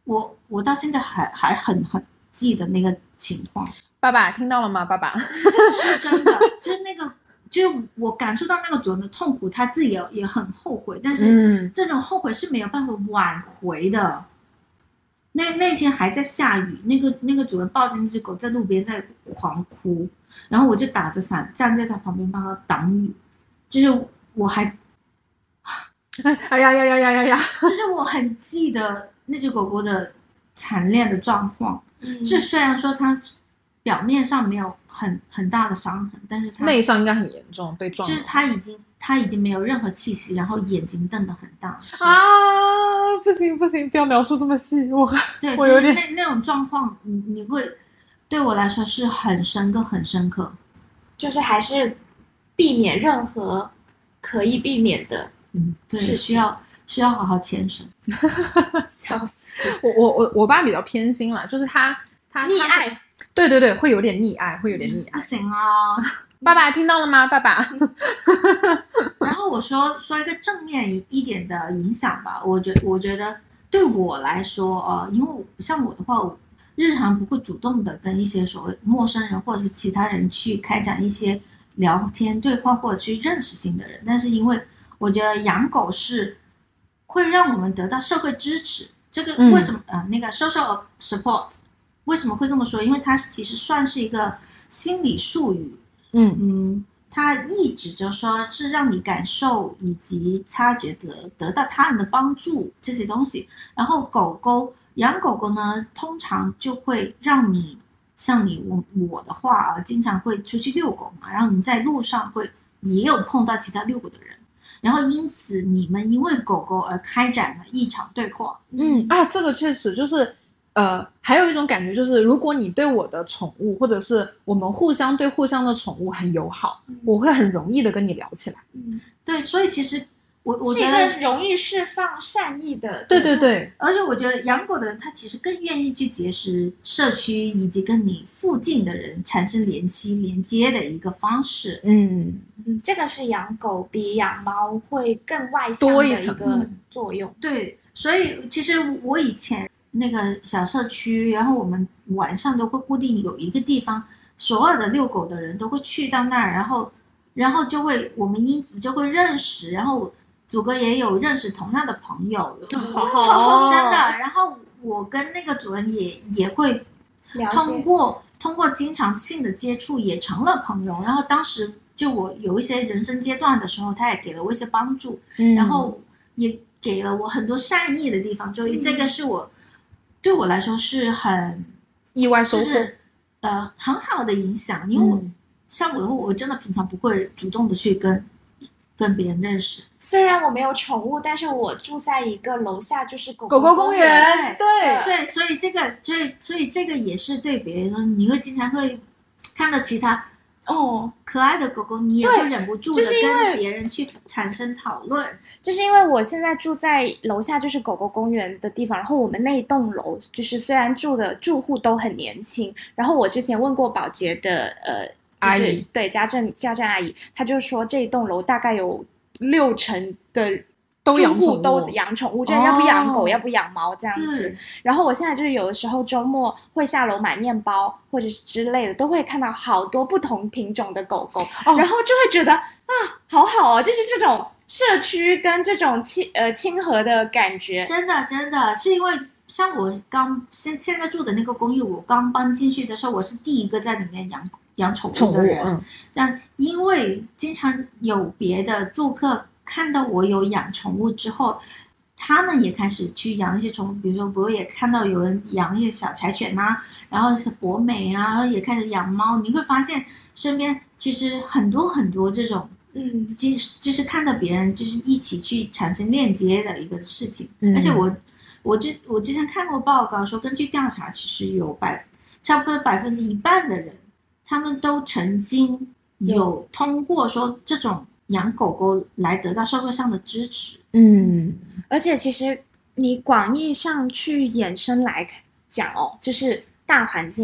我我到现在还还很很记得那个情况。 爸爸听到了吗？爸爸是真的，就是那个，就我感受到那个主人的痛苦，他自己也也很后悔，但是这种后悔是没有办法挽回的。嗯、那那天还在下雨，那个那个主人抱着那只狗在路边在狂哭，然后我就打着伞站在他旁边帮他挡雨，就是我还， 哎呀呀呀呀呀呀！ 就是我很记得那只狗狗的惨烈的状况，嗯、就虽然说它表面上没有很很大的伤痕，但是它内伤应该很严重，被撞。 就是它已经它已经没有任何气息，然后眼睛瞪得很大啊！不行不行，不要描述这么细，我对， 我有点、 就是、那那种状况，你你会对我来说是很深刻很深刻， 就是还是避免任何可以避免的， 嗯，对，需要需要好好牵绳。 笑死！ 我我我我爸比较偏心啦，就是他他溺爱。 对对对，会有点溺爱，会有点溺爱。 不行啊！ 爸爸听到了吗？爸爸。 然后我说说一个正面一点的影响吧，我觉我觉得对我来说，呃，因为像我的话，我日常不会主动的跟一些所谓陌生人或者是其他人去开展一些聊天对话或者去认识新的人，但是因为我觉得养狗是会让我们得到社会支持，这个为什么啊、嗯呃？那个 social support。为什么会这么说？因为它其实算是一个心理术语， 嗯嗯，它意指着说是让你感受以及察觉得得到他人的帮助这些东西。然后狗狗养狗狗呢，通常就会让你像你我我的话啊，经常会出去遛狗嘛，然后你在路上会也有碰到其他遛狗的人，然后因此你们因为狗狗而开展了一场对话。 嗯啊，这个确实就是。呃，还有一种感觉就是，如果你对我的宠物，或者是我们互相对互相的宠物很友好，嗯、我会很容易的跟你聊起来。 嗯， 对，所以其实我我觉得是一个容易释放善意的。 对对对， 而且我觉得养狗的人他其实更愿意去结识社区以及跟你附近的人产生联系连接的一个方式。 嗯嗯，这个是养狗比养猫会更外向的一个作用。 嗯、对，所以其实我以前。那个小社区，然后我们晚上都会固定有一个地方，所有的遛狗的人都会去到那儿，然后，然后就会我们因此就会认识，然后祖哥也有认识同样的朋友， 好好真的。然后我跟那个主人也也会通过通过经常性的接触也成了朋友，然后当时就我有一些人生阶段的时候，他也给了我一些帮助， 嗯、 然后也给了我很多善意的地方，所以这个是我。对我来说是很意外收获， 就是呃很好的影响，因为我、嗯、像我的话，我真的平常不会主动的去跟跟别人认识。 虽然我没有宠物，但是我住在一个楼下就是狗狗狗公园， 对对，所以这个所以所以这个也是对别人说，你会经常会看到其他。哦，可爱的狗狗，你也会忍不住的跟别人去产生讨论。 就是因为我现在住在楼下，就是狗狗公园的地方。然后我们那一栋楼，就是虽然住的住户都很年轻，然后我之前问过保洁的呃、就是、 阿姨， 对家政家政阿姨，她就说这一栋楼大概有六成的。 都养宠物， 都养宠物，就是要不养狗，哦、要不养猫这样子。然后我现在就是有的时候周末会下楼买面包或者是之类的，都会看到好多不同品种的狗狗，哦、然后就会觉得啊，好好哦，就是这种社区跟这种亲呃亲和的感觉。 真的真的是因为像我刚现现在住的那个公寓，我刚搬进去的时候，我是第一个在里面养养宠物的人。 嗯、 但因为经常有别的住客。看到我有养宠物之后，他们也开始去养一些宠物，比如说我也看到有人养一些小柴犬啊，然后是博美啊，也开始养猫。你会发现身边其实很多很多这种， 嗯， 就是看到别人就是一起去产生链接的一个事情。 嗯、 而且我我之我之前看过报告说，根据调查，其实有百差不多百分之一半的人，他们都曾经有通过说这种。养狗狗来得到社会上的支持。 嗯， 而且其实你广义上去衍生来讲哦，就是大环境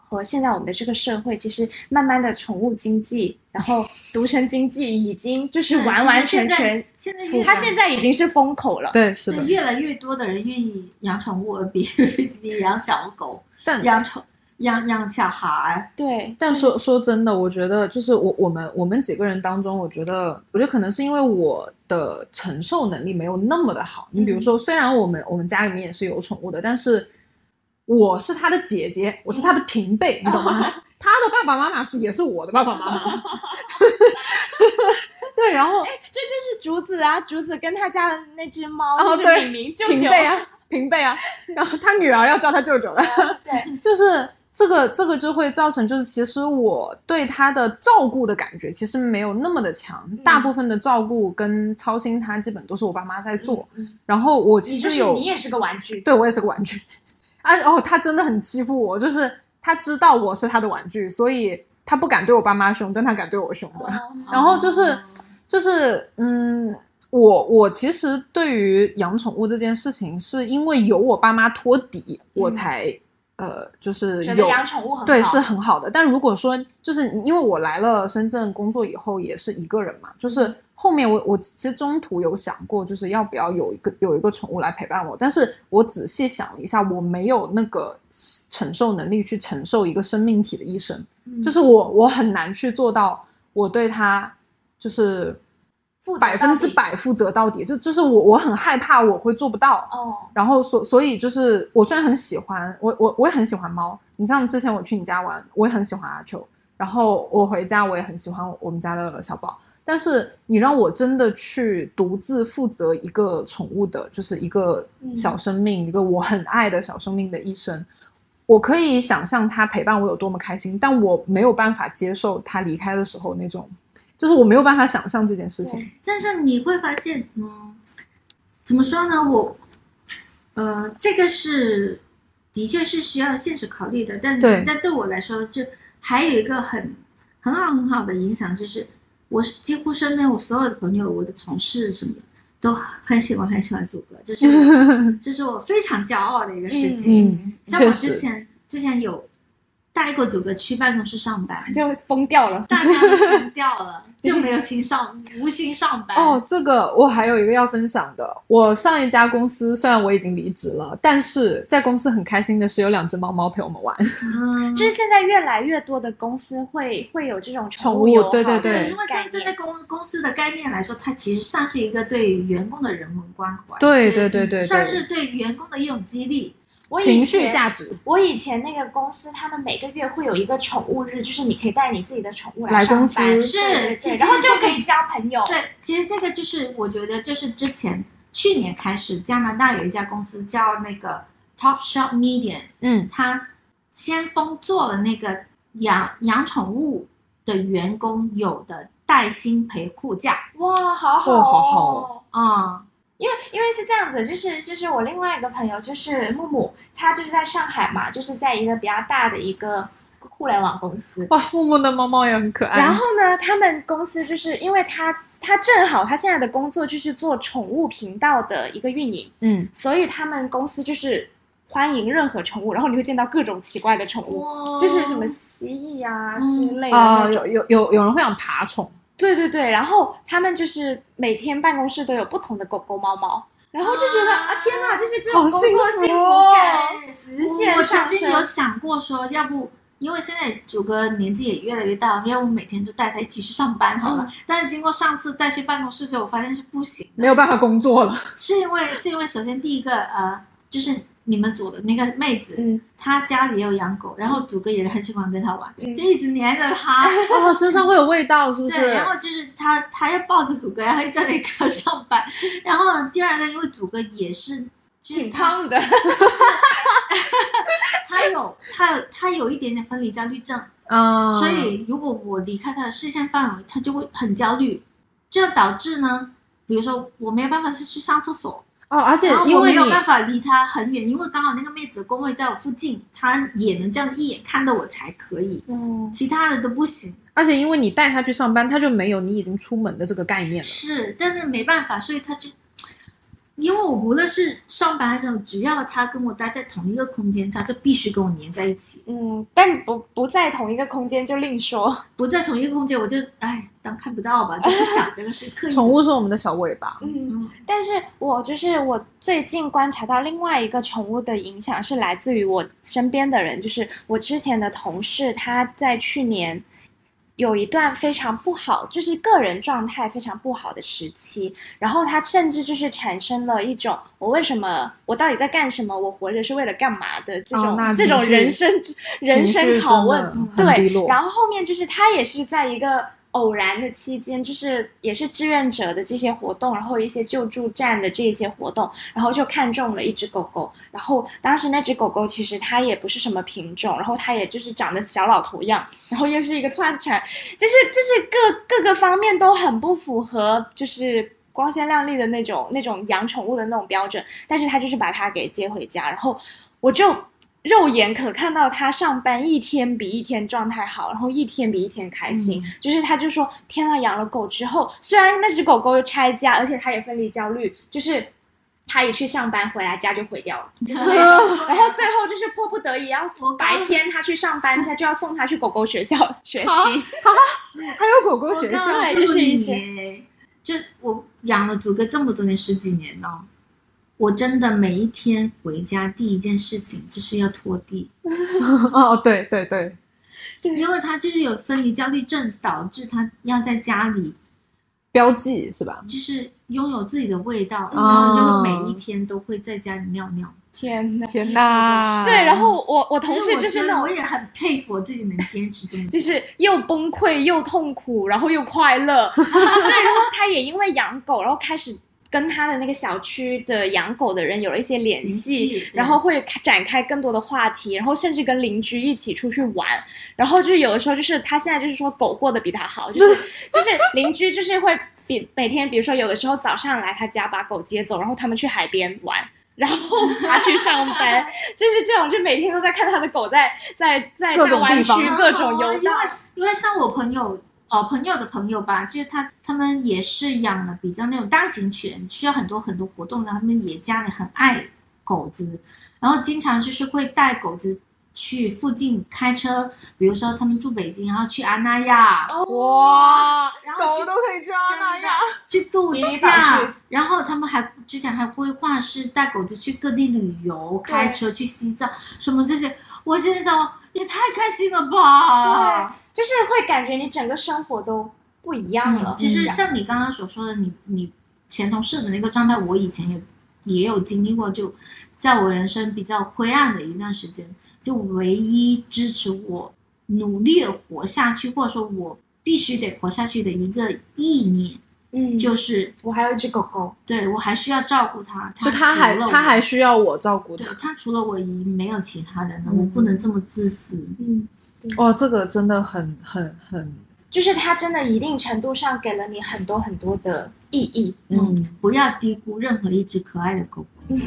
和现在我们的这个社会，其实慢慢的宠物经济，然后独生经济已经就是完完全全， 现在越它现在已经是风口了。 对，是的， 越来越多的人愿意养宠物，而比比养小狗、 但养宠、养养小孩。 对， 但说说真的，我觉得就是我我们我们几个人当中，我觉得我觉得可能是因为我的承受能力没有那么的好。你比如说，虽然我们我们家里面也是有宠物的，但是我是他的姐姐，我是他的平辈，你懂吗？他的爸爸妈妈是也是我的爸爸妈妈。对，然后这就是竹子啊，竹子跟他家的那只猫， 哦， 就是对， 明明舅舅平辈啊，平辈啊，然后他女儿要叫他舅舅了。 对， 就是这个这个就会造成，就是其实我对他的照顾的感觉其实没有那么的强， 嗯、 大部分的照顾跟操心他基本都是我爸妈在做。 嗯嗯、 然后我其实有， 你, 你也是个玩具， 对我也是个玩具。啊，哦，他真的很欺负我，就是他知道我是他的玩具，所以他不敢对我爸妈凶，但他敢对我凶的。哦、然后就是就是嗯。我我其实对于养宠物这件事情，是因为有我爸妈托底，嗯、我才呃就是有觉得养宠物很好， 对，是很好的。但如果说就是因为我来了深圳工作以后也是一个人嘛，就是后面我我其实中途有想过，就是要不要有一个有一个宠物来陪伴我，但是我仔细想了一下，我没有那个承受能力去承受一个生命体的一生，嗯、就是我我很难去做到我对它就是百分之百负责到底，就就是我我很害怕我会做不到哦。 然后所所以就是我虽然很喜欢我我我也很喜欢猫，你像之前我去你家玩，我也很喜欢阿秋，然后我回家我也很喜欢我们家的小宝，但是你让我真的去独自负责一个宠物的，就是一个小生命，嗯、一个我很爱的小生命的一生，我可以想象它陪伴我有多么开心，但我没有办法接受它离开的时候那种。就是我没有办法想象这件事情， 但是你会发现，嗯，怎么说呢？我，呃，这个是的确是需要现实考虑的，但对但对我来说，就还有一个很很好很好的影响，就是我几乎身边我所有的朋友、我的同事什么的都很喜欢很喜欢祖哥，这是这是我非常骄傲的一个事情。 嗯、 像我之前之前有带过祖哥去办公室上班， 就疯掉了， 大家都疯掉了。就没有心上无心上班哦。这个我还有一个要分享的，我上一家公司虽然我已经离职了，但是在公司很开心的是有两只猫猫陪我们玩。 嗯，就是现在越来越多的公司会会有这种宠物友好对对对， 因为在这个公公司的概念来说，它其实算是一个对员工的人文关怀， 对对对 对, 对， 算是对员工的一种激励。 我情绪价值。 我以前那个公司，他们每个月会有一个宠物日，就是你可以带你自己的宠物来公司， 是， 然后就可以交朋友。 对，其实这个就是我觉得，就是之前去年开始，加拿大有一家公司叫那个 Topshop Media， 嗯， 他先锋做了那个养养宠物的员工有的带薪陪护假。 哇，好好哦，好好哦。 嗯因为因为是这样子，就是就是我另外一个朋友就是木木，他就是在上海嘛，就是在一个比较大的一个互联网公司。 哇，木木的猫猫也很可爱。 然后呢，他们公司就是因为他他正好他现在的工作就是做宠物频道的一个运营， 嗯， 所以他们公司就是欢迎任何宠物，然后你会见到各种奇怪的宠物，就是什么蜥蜴啊、嗯、之类的啊、 那种。 有有有有人会养爬宠。 对对对，然后他们就是每天办公室都有不同的狗狗猫猫，然后就觉得 啊, 啊天哪，就是这种工作幸福感直线我上升。 曾经有想过说，要不因为现在主哥年纪也越来越大，要不每天就带他一起去上班好了。嗯、但是经过上次带去办公室之后，我发现是不行的， 没有办法工作了。 是因为是因为首先第一个呃，就是你们组的那个妹子， 嗯， 她家里也有养狗，然后祖哥也很喜欢跟她玩，嗯、就一直黏着她， 哦，身上会有味道，是不是？ 对，然后就是她，她要抱着祖哥，然后在那个上班。然后呢，第二个，因为祖哥也是挺胖的， 他有他有他有一点点分离焦虑症， 嗯， 所以如果我离开他的视线范围，他就会很焦虑，这导致呢，比如说我没有办法是去上厕所。 哦，而且因为你我没有办法离他很远，因为刚好那个妹子的工位在我附近，她也能这样一眼看到我才可以， 嗯， 其他的都不行。 而且因为你带他去上班，他就没有你已经出门的这个概念了。 是，但是没办法，所以他就因为我无论是上班还是什么，只要他跟我待在同一个空间，他就必须跟我黏在一起。 嗯，但不不在同一个空间就另说。 不在同一个空间，我就哎当看不到吧，就不想这个是刻意的。 宠物是我们的小尾巴。 嗯，但是我就是我最近观察到另外一个宠物的影响是来自于我身边的人，就是我之前的同事，他在去年有一段非常不好，就是个人状态非常不好的时期，然后他甚至就是产生了一种我为什么我到底在干什么，我活着是为了干嘛的这种、 哦、 这种人生人生拷问。对，然后后面就是他也是在一个偶然的期间，就是也是志愿者的这些活动，然后一些救助站的这些活动，然后就看中了一只狗狗，然后当时那只狗狗其实它也不是什么品种，然后它也就是长得小老头样，然后又是一个窜产，就是就是各各个方面都很不符合就是光鲜亮丽的那种那种养宠物的那种标准，但是他就是把它给接回家，然后我就肉眼可看到他上班一天比一天状态好，然后一天比一天开心、嗯、就是他就说天啊，养了狗之后，虽然那只狗狗又拆家，而且他也分离焦虑，就是他一去上班回来家就毁掉了，就是那种然后最后就是迫不得已要白天他去上班，他就要送他去狗狗学校学习还有狗狗学校， 对，就是一些就我养了祖哥这么多年，十几年了，我真的每一天回家第一件事情就是要拖地。 哦，对对对， 因为他就是有分离焦虑症，导致他要在家里标记是吧？ 就是拥有自己的味道， 嗯、 然后就会每一天都会在家里尿尿。 天哪， 天哪！ 对，然后我我同事就是那种， 我也很佩服我自己能坚持这么久， 就是又崩溃又痛苦，然后又快乐。对，然后他也因为养狗，然后开始跟他的那个小区的养狗的人有了一些联系，然后会展开更多的话题，然后甚至跟邻居一起出去玩，然后就是有的时候就是他现在就是说狗过得比他好，就是就是邻居就是会比每天比如说有的时候早上来他家把狗接走，然后他们去海边玩，然后他去上班，就是这种，就每天都在看他的狗在在在大湾区各种游荡。 因为因为像我朋友哦朋友的朋友吧，就是他他们也是养了比较那种大型犬，需要很多很多活动的，他们也家里很爱狗子，然后经常就是会带狗子去附近开车，比如说他们住北京，然后去阿那亚， 哇，狗都可以去阿那亚去度假，然后他们还之前还规划是带狗子去各地旅游，开车去西藏什么这些，我现在想也太开心了吧！ 对，就是会感觉你整个生活都不一样了。 嗯、其实像你刚刚所说的，你你前同事的那个状态，我以前也也有经历过，就在我人生比较灰暗的一段时间。就唯一支持我努力的活下去，或者说我必须得活下去的一个意念， 嗯， 就是我还有一只狗狗， 对，我还需要照顾它， 就它还它还需要我照顾它， 对，它除了我已经没有其他人了，嗯、我不能这么自私。 嗯， 哇，这个真的很很很， 就是它真的一定程度上给了你很多很多的意义。 嗯，嗯不要低估任何一只可爱的狗狗。嗯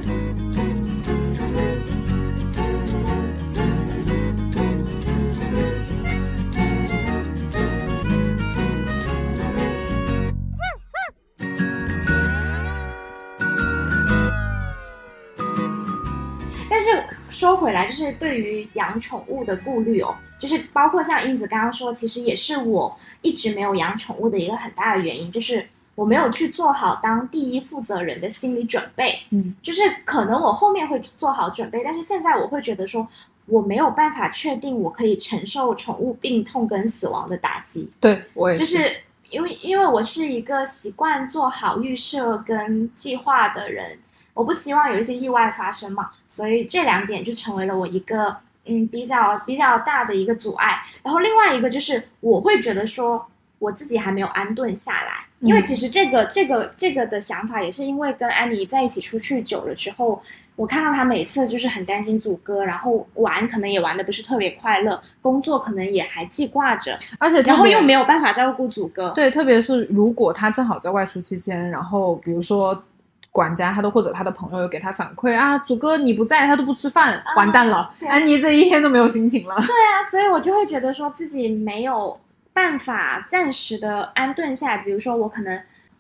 说回来，就是对于养宠物的顾虑哦，就是包括像英子刚刚说，其实也是我一直没有养宠物的一个很大的原因，就是我没有去做好当第一负责人的心理准备。嗯，就是可能我后面会做好准备，但是现在我会觉得说，我没有办法确定我可以承受宠物病痛跟死亡的打击。 对，我也是， 就是因为因为我是一个习惯做好预设跟计划的人。我不希望有一些意外发生嘛，所以这两点就成为了我一个嗯比较比较大的一个阻碍。然后另外一个就是我会觉得说我自己还没有安顿下来，因为其实这个、嗯、这个这个的想法也是因为跟安妮在一起出去久了之后，我看到她每次就是很担心祖哥，然后玩可能也玩的不是特别快乐，工作可能也还记挂着， 而且然后又没有办法照顾祖哥。 对，特别是如果他正好在外出期间，然后比如说管家他都或者他的朋友有给他反馈啊，祖哥你不在他都不吃饭，啊、完蛋了，安妮这一天都没有心情了。 对啊，所以我就会觉得说自己没有办法暂时的安顿下来，比如说我可能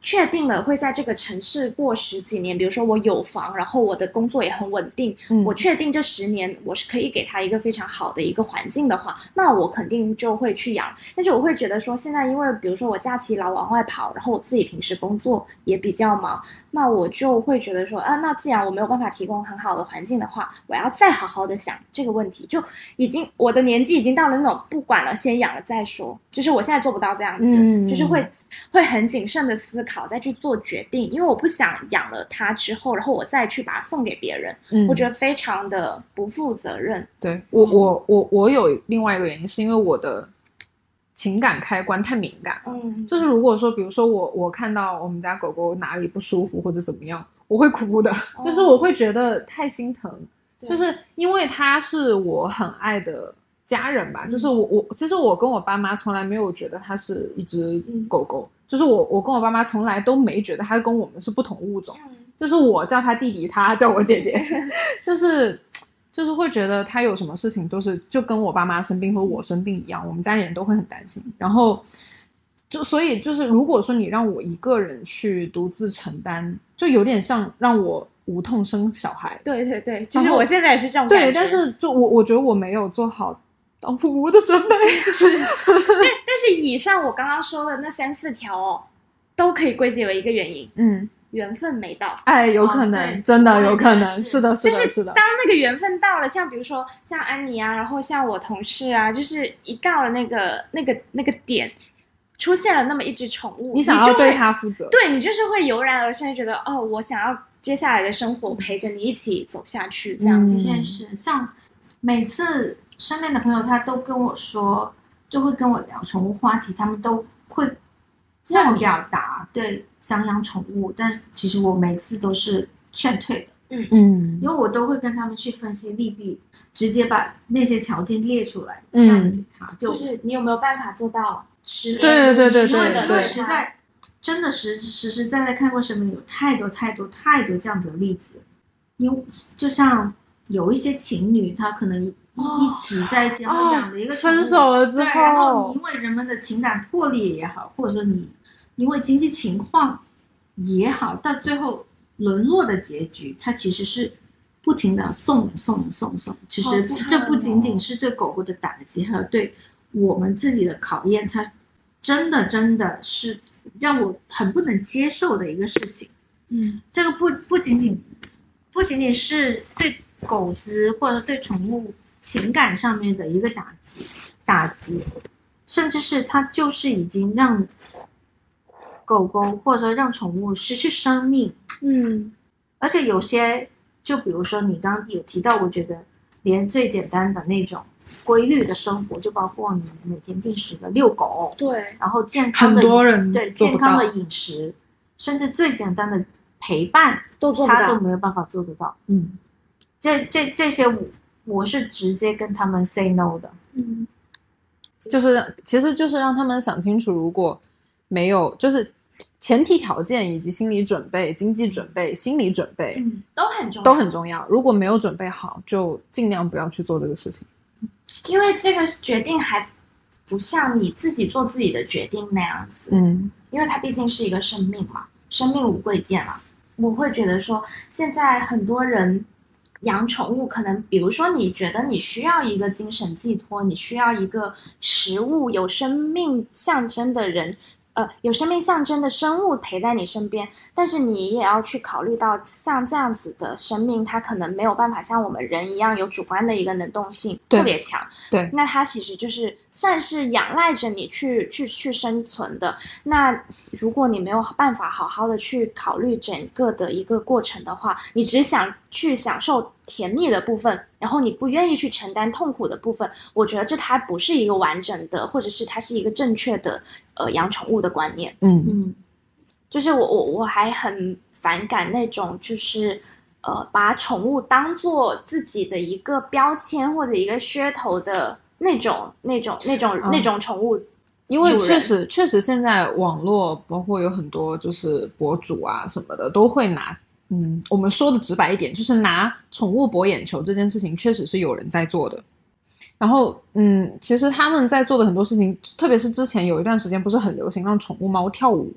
确定了会在这个城市过十几年，比如说我有房，然后我的工作也很稳定， 嗯我确定这十年我是可以给他一个非常好的一个环境的话，那我肯定就会去养。但是我会觉得说，现在因为比如说我假期老往外跑，然后我自己平时工作也比较忙，那我就会觉得说啊，那既然我没有办法提供很好的环境的话，我要再好好的想这个问题。就已经我的年纪已经到了那种不管了，先养了再说，就是我现在做不到这样子， 嗯就是会会很谨慎的思考再去做决定，因为我不想养了它之后，然后我再去把它送给别人， 嗯我觉得非常的不负责任。 对我我我我有另外一个原因，是因为我的情感开关太敏感了。 嗯， 就是如果说比如说我我看到我们家狗狗哪里不舒服或者怎么样，我会哭的， 哦就是我会觉得太心疼， 对就是因为它是我很爱的家人吧， 嗯就是我我其实我跟我爸妈从来没有觉得它是一只嗯狗狗，就是我我跟我爸妈从来都没觉得它跟我们是不同物种， 嗯就是我叫他弟弟，他叫我姐姐，就是就是会觉得他有什么事情都是就跟我爸妈生病或者我生病一样，我们家里人都会很担心。然后就所以就是如果说你让我一个人去独自承担，就有点像让我无痛生小孩。 对对对，其实我现在也是这种感觉。 对，但是就我我觉得我没有做好当父母的准备。 但但是以上我刚刚说的那三四条哦，都可以归结为一个原因， 嗯， 缘分没到。 哎，有可能， 哦对真的我也有可能， 觉得是是的，是的， 就是是的。 当那个缘分到了，像比如说像安妮啊，然后像我同事啊，就是一到了那个那个那个点，出现了那么一只宠物， 你想要对它， 他负责， 对你就是会油然而生，觉得哦，我想要接下来的生活陪着你一起走下去，这样子。 嗯的确是，像每次身边的朋友他都跟我说，就会跟我聊宠物话题，他们都会向我表达对想养宠物，但其实我每次都是劝退的， 嗯因为我都会跟他们去分析利弊，直接把那些条件列出来， 嗯这样子给他，就就是你有没有办法做到十年？ 对对对对因为因对对为实在真的实实实在在看过身边有太多太多太多这样子的例子，因为就像有一些情侣，他可能一、 哦一起在一起，然后养了一个宠物分手了之对，然后后因为人们的情感破裂也好，或者说你因为经济情况也好，到最后沦落的结局，它其实是不停的送送送送。其实好惨这不仅哦仅是对狗狗的打击，还有对我们自己的考验，它真的真的是让我很不能接受的一个事情。 嗯， 这个不不仅仅不仅仅是对狗子或者对宠物情感上面的一个打击打击，甚至是它就是已经让狗狗或者说让宠物失去生命。 嗯， 而且有些，就比如说你刚刚有提到，我觉得连最简单的那种规律的生活，就包括你每天定时的遛狗， 对， 然后健康的很多人对做不到健康的饮食，甚至最简单的陪伴， 都做不他都到。 没有办法做得到。 嗯这这这些我我是直接跟他们 say no 的。 嗯， 就是其实就是让他们想清楚，如果没有就是前提条件以及心理准备、经济准备、心理准备、 嗯，都很重要， 都很重要。如果没有准备好，就尽量不要去做这个事情。 因为这个决定还不像你自己做自己的决定那样子， 嗯因为它毕竟是一个生命嘛，生命无贵贱啦。我会觉得说，现在很多人养宠物，可能比如说你觉得你需要一个精神寄托，你需要一个食物有生命象征的人。呃，有生命象征的生物陪在你身边，但是你也要去考虑到，像这样子的生命，它可能没有办法像我们人一样有主观的一个能动性对特别强。 对， 那它其实就是算是仰赖着你去去去生存的。那如果你没有办法好好的去考虑整个的一个过程的话，你只想去享受甜蜜的部分，然后你不愿意去承担痛苦的部分，我觉得这它不是一个完整的，或者是它是一个正确的呃养宠物的观念。 嗯嗯， 就是我我我还很反感那种就是呃把宠物当做自己的一个标签或者一个噱头的那种那种那种、 嗯那种宠物。 因为主人确实确实现在网络包括有很多就是博主啊什么的都会拿。嗯，我们说的直白一点，就是拿宠物博眼球这件事情，确实是有人在做的。然后，嗯，其实他们在做的很多事情，特别是之前有一段时间不是很流行让宠物猫跳舞， 嗯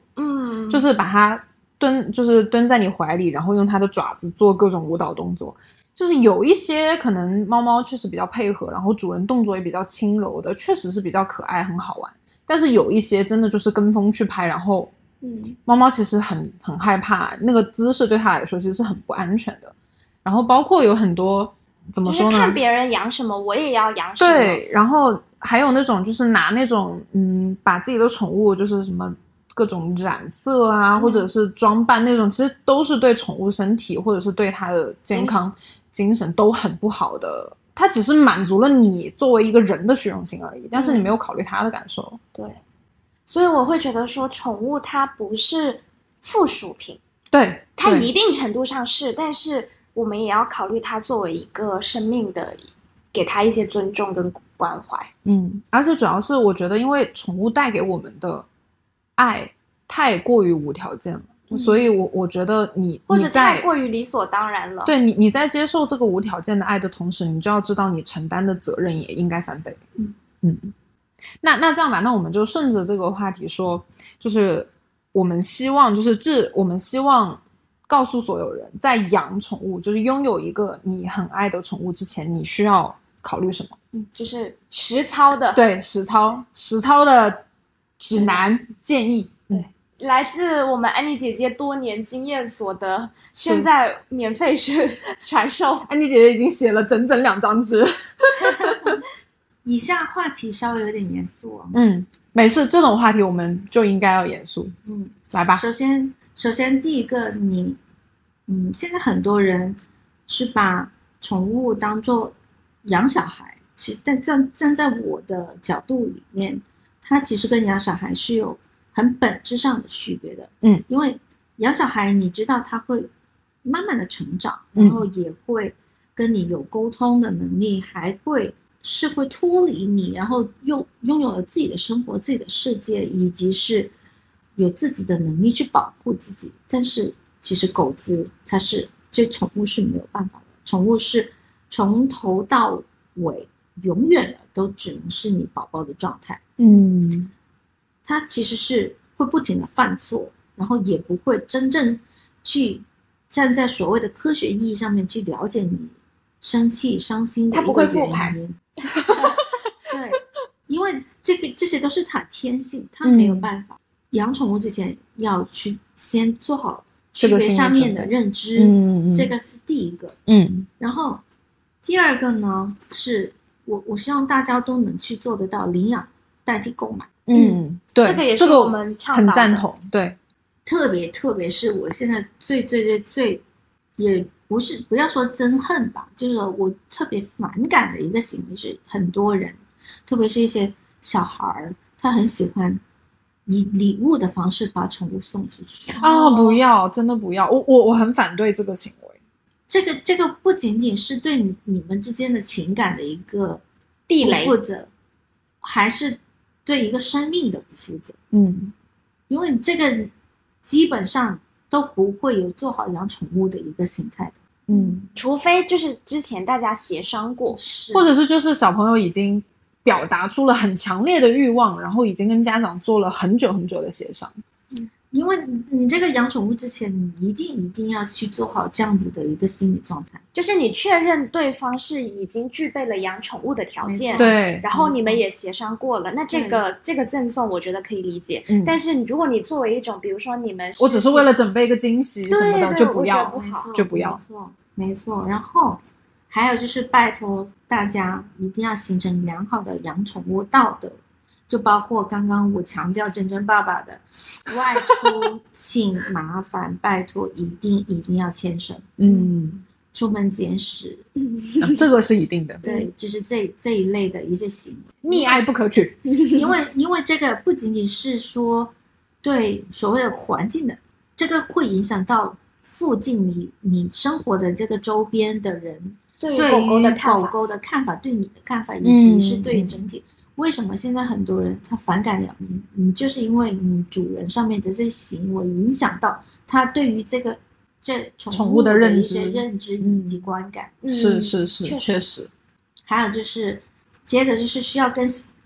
嗯， 就是把它蹲，就是蹲在你怀里，然后用它的爪子做各种舞蹈动作。就是有一些可能猫猫确实比较配合，然后主人动作也比较轻柔的，确实是比较可爱很好玩。但是有一些真的就是跟风去拍，然后嗯， 猫猫其实很很害怕，那个姿势对它来说其实是很不安全的。然后包括有很多怎么说呢？ 就是看别人养什么，我也要养什么。 对，然后还有那种就是拿那种嗯，把自己的宠物就是什么各种染色啊， 嗯、 或者是装扮那种，其实都是对宠物身体或者是对它的健康、精神都很不好的。它只是满足了你作为一个人的虚荣心而已，但是你没有考虑它的感受。 嗯、对，所以我会觉得说，宠物它不是附属品， 对， 它一定程度上是，但是我们也要考虑它作为一个生命的，给它一些尊重跟关怀。 嗯，而且主要是我觉得，因为宠物带给我们的爱太过于无条件了。嗯、所以我我觉得你或者太过于理所当然了。 对你你在接受这个无条件的爱的同时，你就要知道你承担的责任也应该翻倍。 嗯嗯，那那这样吧，那我们就顺着这个话题说，就是我们希望就是这我们希望告诉所有人，在养宠物就是拥有一个你很爱的宠物之前，你需要考虑什么？ 嗯，就是实操的， 对，实操实操的指南建议。 对。来自我们安妮姐姐多年经验所得，现在免费是传授。 安妮姐姐已经写了整整两张纸。 以下话题稍微有点严肃啊。 嗯，没事，这种话题我们就应该要严肃。 嗯， 来吧。 首先，首先第一个，你，嗯，现在很多人是把宠物当做养小孩，其但站站在我的角度里面，它其实跟养小孩是有很本质上的区别的。 嗯， 因为养小孩，你知道他会慢慢的成长，然后也会跟你有沟通的能力，还会是会脱离你，然后拥拥有了自己的生活、自己的世界，以及是有自己的能力去保护自己。但是其实狗子它是这宠物是没有办法的，宠物是从头到尾永远的都只能是你宝宝的状态。 嗯， 它其实是会不停的犯错，然后也不会真正去站在所谓的科学意义上面去了解你生气伤心的一个原因。 它不会复盘。 对，因为这个这些都是它天性，它没有办法。嗯、养宠物之前要去先做好区别上面的认知， 这个嗯嗯这个是第一个。 嗯， 然后第二个呢，是我我希望大家都能去做得到领养代替购买。 嗯，对， 这个也是我们倡导的， 很赞同。对， 特别特别是我现在最最最最，也不是不要说憎恨吧，就是我特别反感的一个行为是，很多人，特别是一些小孩，他很喜欢以礼物的方式把宠物送出去。 啊、哦，不要，真的不要，我我我很反对这个行为。 这个这个不仅仅是对你你们之间的情感的一个地雷负责，还是对一个生命的不负责。 嗯， 因为这个基本上都不会有做好养宠物的一个心态的。 嗯， 除非就是之前大家协商过， 或者是就是小朋友已经表达出了很强烈的欲望，然后已经跟家长做了很久很久的协商。 嗯，因为你这个养宠物之前，你一定一定要去做好这样子的一个心理状态， 就是你确认对方是已经具备了养宠物的条件， 对， 然后你们也协商过了，那这个这个赠送我觉得可以理解。 嗯， 但是如果你作为一种，比如说你们我只是为了准备一个惊喜什么的，就不要， 不好， 就不要。 没错，没错。然后还有就是拜托大家一定要形成良好的养宠物道德。就包括刚刚我强调真真爸爸的外出请麻烦拜托一定一定要牵绳， 嗯， 出门捡屎， 嗯，这个是一定的。 对，就是这这一类的一些行为， 溺爱不可取。 因为因为这个不仅仅是说对所谓的环境的，这个会影响到附近你你生活的这个周边的人对于狗狗的看法， 狗狗的看法，对你的看法，以及是对整体。嗯，为什么现在很多人他反感养你？你就是因为你主人上面的这些行为影响到他对于这个这宠物的一些认知以及观感。 嗯，是是是，确实。 还有就是，接着就是需要跟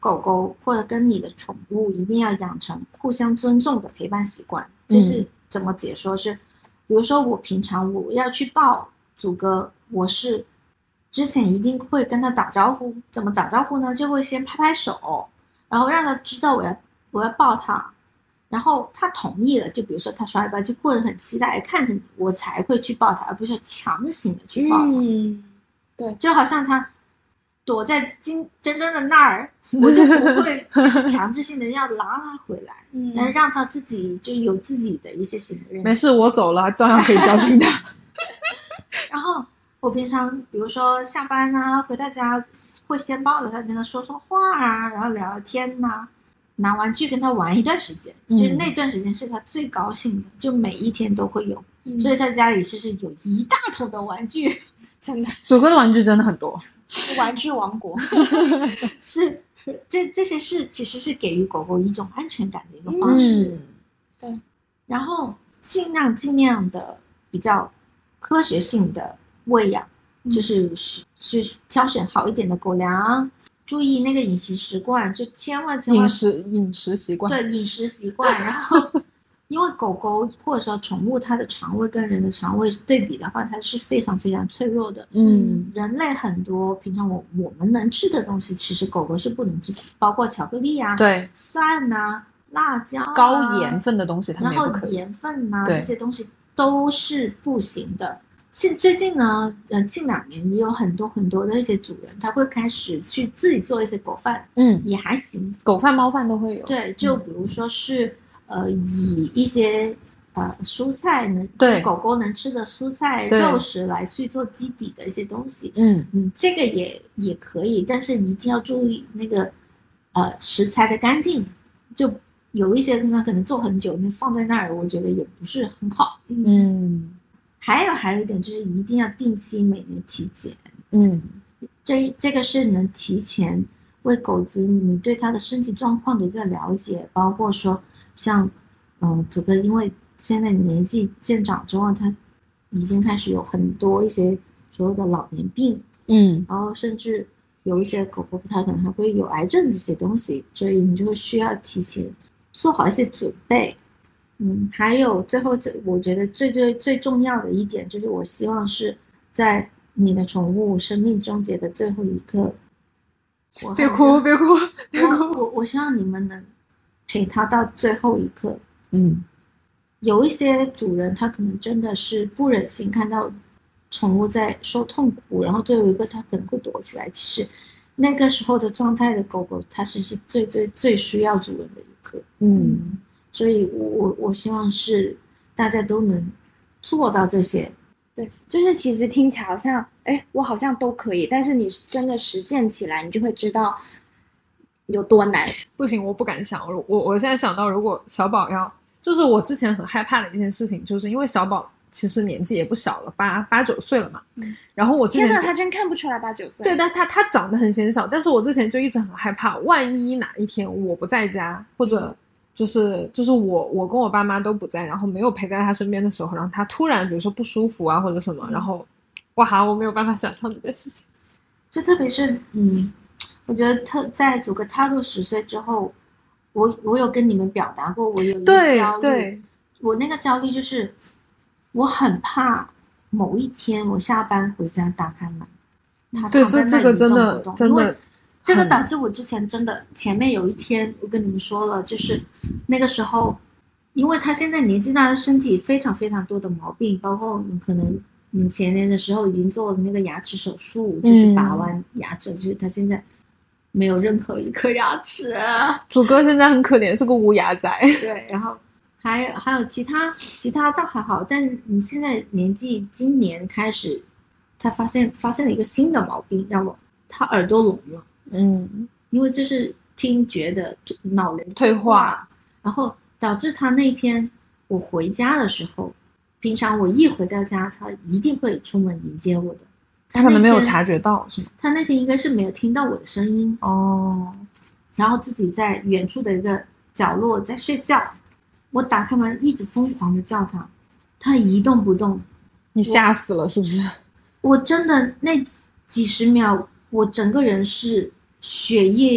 狗狗或者跟你的宠物一定要养成互相尊重的陪伴习惯。就是怎么解说是，比如说我平常我要去抱祖哥，我是之前一定会跟他打招呼。怎么打招呼呢？就会先拍拍手，然后让他知道我要我要抱他，然后他同意了，就比如说他刷一半就过得很期待看着你，我才会去抱他，而不是强行的去抱他。 嗯，对， 就好像他躲在金真真的那儿，我就不会就是强制性的要拉他回来， 嗯然后让他自己就有自己的一些行为认知。 没事，我走了，照样可以教训他。 然后我平常比如说下班啊，回到家会先抱着他跟他说说话啊，然后聊聊天呐、啊，拿玩具跟他玩一段时间， 嗯就是那段时间是他最高兴的，就每一天都会有。 嗯所以在家里就是有一大桶的玩具， 真的祖哥的玩具真的很多。 玩具王国。 是这这些是其实是给予狗狗一种安全感的一个方式。 嗯， 对， 然后尽量尽量的比较科学性的喂养， 嗯就是是是挑选好一点的狗粮，注意那个饮食习惯，就千万千万饮食饮食习惯。 对饮食习惯。然后因为狗狗或者说宠物，它的肠胃跟人的肠胃对比的话，它是非常非常脆弱的。 嗯人类很多平常我我们能吃的东西，其实狗狗是不能吃的，包括巧克力啊、 对， 蒜啊、辣椒、啊、 高盐分的东西它然后们也不可以。 盐分啊对这些东西都是不行的。现最近呢，呃，近两年也有很多很多的一些主人，他会开始去自己做一些狗饭， 嗯， 也还行。 狗饭猫饭都会有。 对，就比如说是、呃，以一些呃蔬菜能对狗狗能吃的蔬菜对肉食来去做基底的一些东西。 嗯嗯，这个也也可以，但是你一定要注意那个呃食材的干净。就有一些它可能做很久，你放在那儿，我觉得也不是很好。 嗯还有还有一点就是一定要定期每年体检， 嗯这这个是能提前为狗子你对它的身体状况的一个了解，包括说像嗯这个因为现在年纪渐长之后，它已经开始有很多一些所谓的老年病， 嗯然后甚至有一些狗狗它可能还会有癌症这些东西，所以你就会需要提前做好一些准备。嗯，还有最后这我觉得最最最重要的一点就是，我希望是在你的宠物生命终结的最后一刻，我别还是哭别哭别我哭。 我我希望你们能陪它到最后一刻。 嗯有一些主人他可能真的是不忍心看到宠物在受痛苦，然后最后一个他可能会躲起来。其实那个时候的状态的狗狗，它是是最最最需要主人的一刻。 嗯所以我我我希望是大家都能做到这些。 对，就是其实听起来好像，哎，我好像都可以，但是你真的实践起来，你就会知道有多难。 不行，我不敢想。我我我现在想到，如果小宝要，就是我之前很害怕的一件事情，就是因为小宝其实年纪也不小了，八八九岁了嘛。 嗯、 然后我之前天哪，他真看不出来八九岁。 对，但他他长得很显小，但是我之前就一直很害怕，万一哪一天我不在家，或者就是就是我我跟我爸妈都不在，然后没有陪在他身边的时候，然后他突然比如说不舒服啊或者什么，然后哇，我没有办法想象这件事情。 就特别是嗯，我觉得特在祖哥踏入十岁之后，我我有跟你们表达过，我有一个对焦虑。 对， 我那个焦虑就是我很怕某一天我下班回家打开门，他对， 躺在那里这这个真一动不动的真的因为这个很导致我之前真的前面有一天我跟你们说了，就是那个时候，因为他现在年纪大，身体非常非常多的毛病，包括你可能你前年的时候已经做了那个牙齿手术，就是拔完牙齿，就是他现在没有任何一颗牙齿。 祖哥现在很可怜，是个无牙仔。 对，然后还有还有其他其他倒还好，但你现在年纪今年开始，他发现发现了一个新的毛病，让我他耳朵聋了。 嗯， 因为这是听觉的脑髓退化， 然后导致他那天我回家的时候，平常我一回到家，他一定会出门迎接我的。 他可能没有那天察觉到，是吗？ 他那天应该是没有听到我的声音， 哦， 然后自己在远处的一个角落在睡觉。我打开门，一直疯狂的叫他，他一动不动。 你吓死了是不是？ 我真的那几十秒，我整个人是血液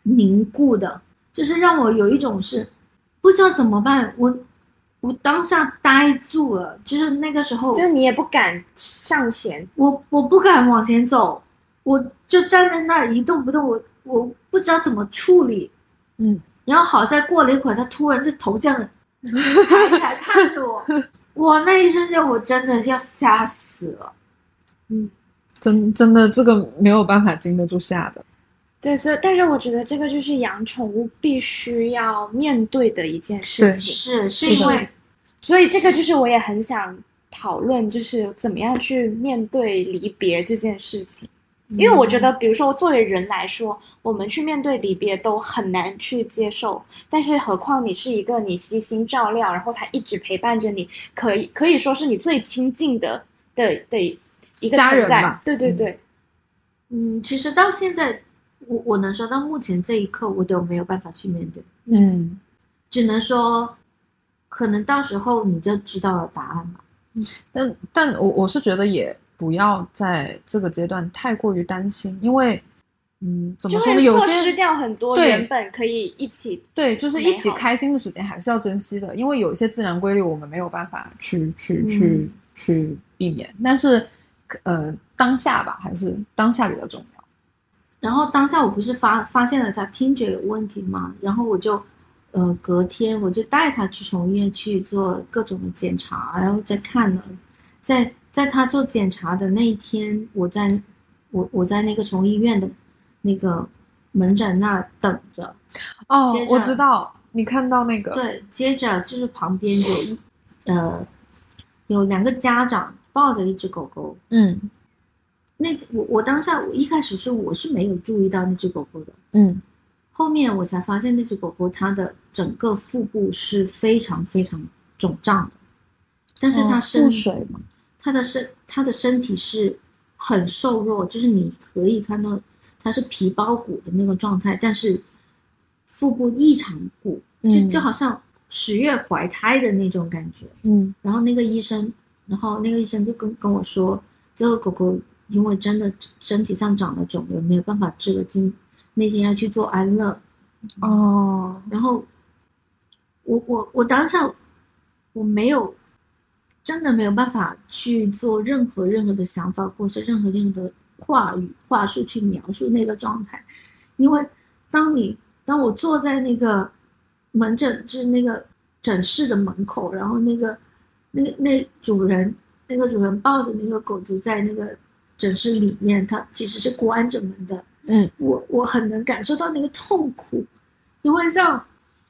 凝固的，就是让我有一种是不知道怎么办，我我当下呆住了，就是那个时候， 就你也不敢上前， 我我不敢往前走，我就站在那儿一动不动，我我不知道怎么处理， 嗯， 然后好在过了一会儿，他突然就头这样的抬起来看着我，我那一瞬间我真的要吓死了， 嗯，真真的这个没有办法经得住吓的。 对，所以但是我觉得这个就是养宠物必须要面对的一件事情， 是是因为因为所以这个就是我也很想讨论，就是怎么样去面对离别这件事情。因为我觉得，比如说作为人来说，我们去面对离别都很难去接受，但是何况你是一个你悉心照料，然后他一直陪伴着你，可以可以说是你最亲近的的的一个家人存在吧。 对对对， 嗯，其实到现在，我我能说到目前这一刻，我都没有办法去面对， 嗯， 只能说，可能到时候你就知道了答案嘛。 但但我我是觉得也不要在这个阶段太过于担心，因为嗯，怎么说呢， 就会有错失些掉很多对原本可以一起对，就是一起美好开心的时间还是要珍惜的，因为有一些自然规律我们没有办法去去嗯去去避免，但是呃当下吧，还是当下比较重要。 然后当下我不是发发现了他听觉有问题嘛，然后我就，呃，隔天我就带他去宠物医院去做各种的检查，然后再看了，在在他做检查的那一天，我在我我在那个宠物医院的那个门诊那儿等着。 哦接，着我知道，你看到那个， 对，接着就是旁边有一呃有两个家长抱着一只狗狗， 嗯那我我当下我一开始是我是没有注意到那只狗狗的。 嗯后面我才发现那只狗狗它的整个腹部是非常非常肿胀的，但是它哦身、 腹水嘛， 它的身它的身体是很瘦弱，就是你可以看到它是皮包骨的那个状态，但是腹部异常鼓，就嗯就好像十月怀胎的那种感觉。 嗯然后那个医生，然后那个医生就跟跟我说，这个狗狗因为真的身体上长了肿瘤，没有办法治了，今那天要去做安乐。 哦， 然后我我我当下我没有真的没有办法去做任何任何的想法，或是任何任何的话语话术去描述那个状态，因为当你当我坐在那个门诊，就是那个诊室的门口，然后那个那个那主人那个主人抱着那个狗子在那个诊室里面，他其实是关着门的。 嗯， 我我很能感受到那个痛苦，因为像，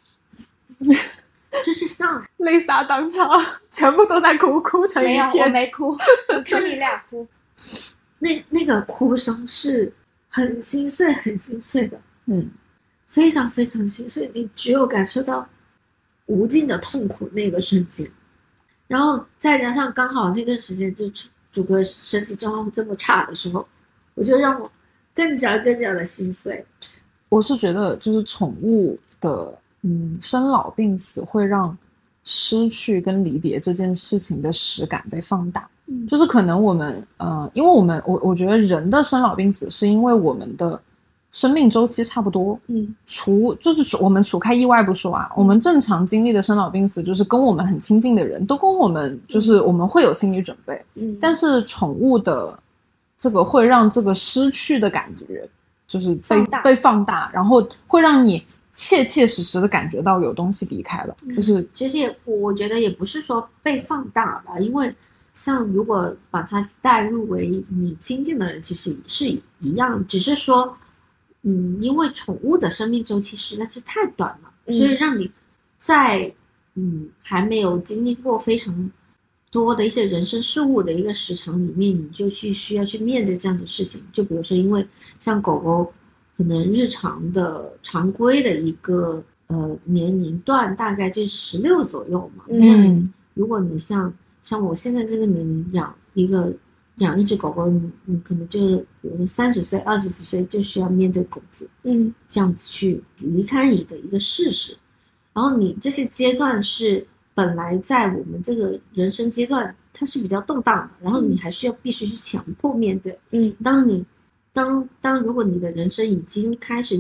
就是像泪洒当场，全部都在哭，哭成没有，我一片。 没哭，我看你俩哭。 那那个哭声是很心碎、很心碎的， 嗯非常非常心碎。你只有感受到无尽的痛苦那个瞬间，然后再加上刚好那段时间就主哥身体状况这么差的时候，我就让我更加更加的心碎。 我是觉得，就是宠物的，嗯，生老病死会让失去跟离别这件事情的实感被放大。 嗯就是可能我们，呃，因为我们，我我觉得人的生老病死是因为我们的生命周期差不多， 嗯除就是除我们除开意外不说啊，我们正常经历的生老病死，就是跟我们很亲近的人都跟我们，就是我们会有心理准备， 嗯， 但是宠物的这个会让这个失去的感觉就是被放大被放大，然后会让你切切实实的感觉到有东西离开了，就是其实也我觉得也不是说被放大吧，因为像如果把它带入为你亲近的人，其实是一样，只是说，嗯，因为宠物的生命周期实在是太短了， 嗯所以让你在嗯还没有经历过非常多的一些人生事物的一个时长里面，你就去需要去面对这样的事情。就比如说，因为像狗狗可能日常的常规的一个呃年龄段大概就十六左右嘛，那嗯如果你像像我现在这个年龄养一个养一只狗狗，你你可能就是比如说三十岁、二十几岁就需要面对狗子嗯这样子去离开你的一个事实，然后你这些阶段是本来在我们这个人生阶段它是比较动荡的，然后你还需要必须去强迫面对。 嗯当你当当如果你的人生已经开始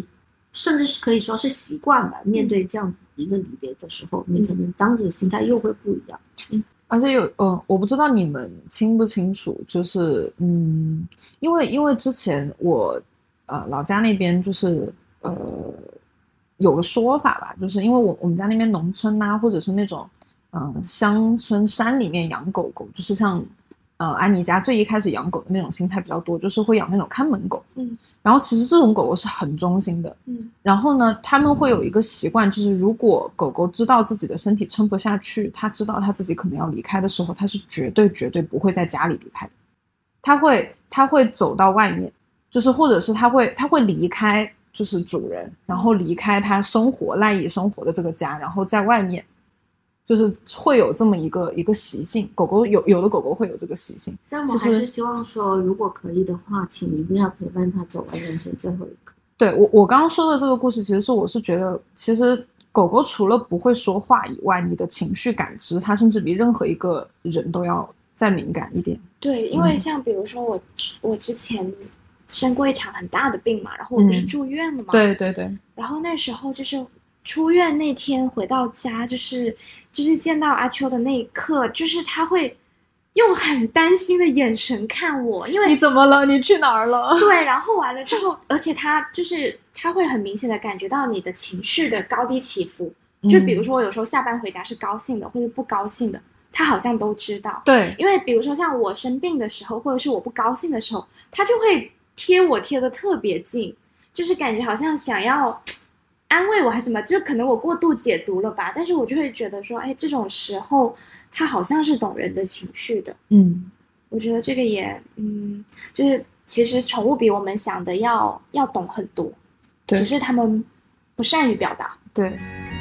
甚至是可以说是习惯吧。面对这样一个离别的时候，你可能当时的心态又会不一样。 嗯，而且有呃，我不知道你们清不清楚，就是嗯，因为因为之前我呃老家那边就是呃有个说法吧，就是因为我我们家那边农村呐、啊，或者是那种嗯、呃、乡村山里面养狗狗，就是像呃安妮家最一开始养狗的那种心态比较多，就是会养那种看门狗。 嗯， 然后其实这种狗狗是很忠心的。 嗯， 然后呢，他们会有一个习惯，就是如果狗狗知道自己的身体撑不下去，它知道它自己可能要离开的时候，它是绝对绝对不会在家里离开的。它会它会走到外面，就是或者是它会它会离开就是主人，然后离开它生活赖以生活的这个家，然后在外面。就是会有这么一个一个习性，狗狗有有的狗狗会有这个习性， 但我还是希望说，如果可以的话，请一定要陪伴它走完人生最后一刻。 对，我我刚刚说的这个故事，其实是我是觉得，其实狗狗除了不会说话以外，你的情绪感知，它甚至比任何一个人都要再敏感一点。 对，因为像比如说我、嗯、我之前生过一场很大的病嘛，然后我不是住院了嘛、 嗯、对对对， 然后那时候就是出院那天回到家，就是就是见到阿秋的那一刻，就是他会用很担心的眼神看我，因为你怎么了？你去哪儿了？ 对，然后完了之后，而且他就是他会很明显的感觉到你的情绪的高低起伏，嗯、就比如说我有时候下班回家是高兴的或者不高兴的，他好像都知道。 对， 因为比如说像我生病的时候，或者是我不高兴的时候，他就会贴我贴的特别近，就是感觉好像想要安慰我还是什么，就可能我过度解读了吧，但是我就会觉得说，哎，这种时候他好像是懂人的情绪的。 嗯， 我觉得这个也，嗯，就是其实宠物比我们想的要要懂很多， 对， 只是他们不善于表达。 对。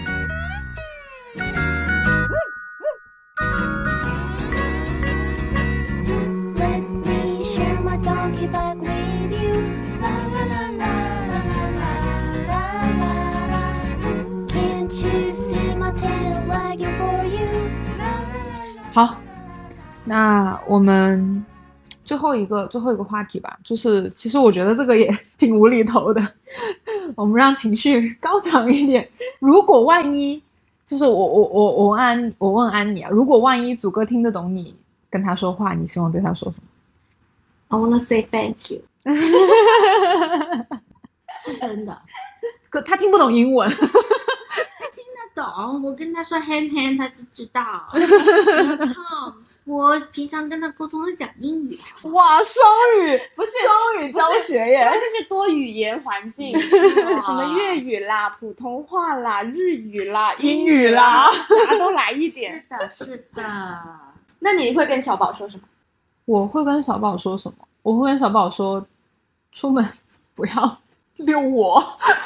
Let me share my doggy bag with you. La la la la la la la la la. Can't you see my tail wagging for you? 好，那我们最后一个最后一个话题吧，就是其实我觉得这个也挺无厘头的，我们让情绪高涨一点。如果万一就是我我我我问安我问安妮啊，如果万一祖哥听得懂你跟他说话，你希望对他说什么？ I wanna say thank you 是真的， 可他听不懂英文。 听得懂，我跟他说 hand hand 他就知道。Tom 我平常跟他沟通是讲英语。 哇，双语不是双语教学耶， 它就是多语言环境，什么粤语啦、普通话啦、日语啦、英语啦，啥都来一点。 是的，是的。 那你会跟小宝说什么？ 我会跟小宝说什么？我会跟小宝说，出门不要遛我。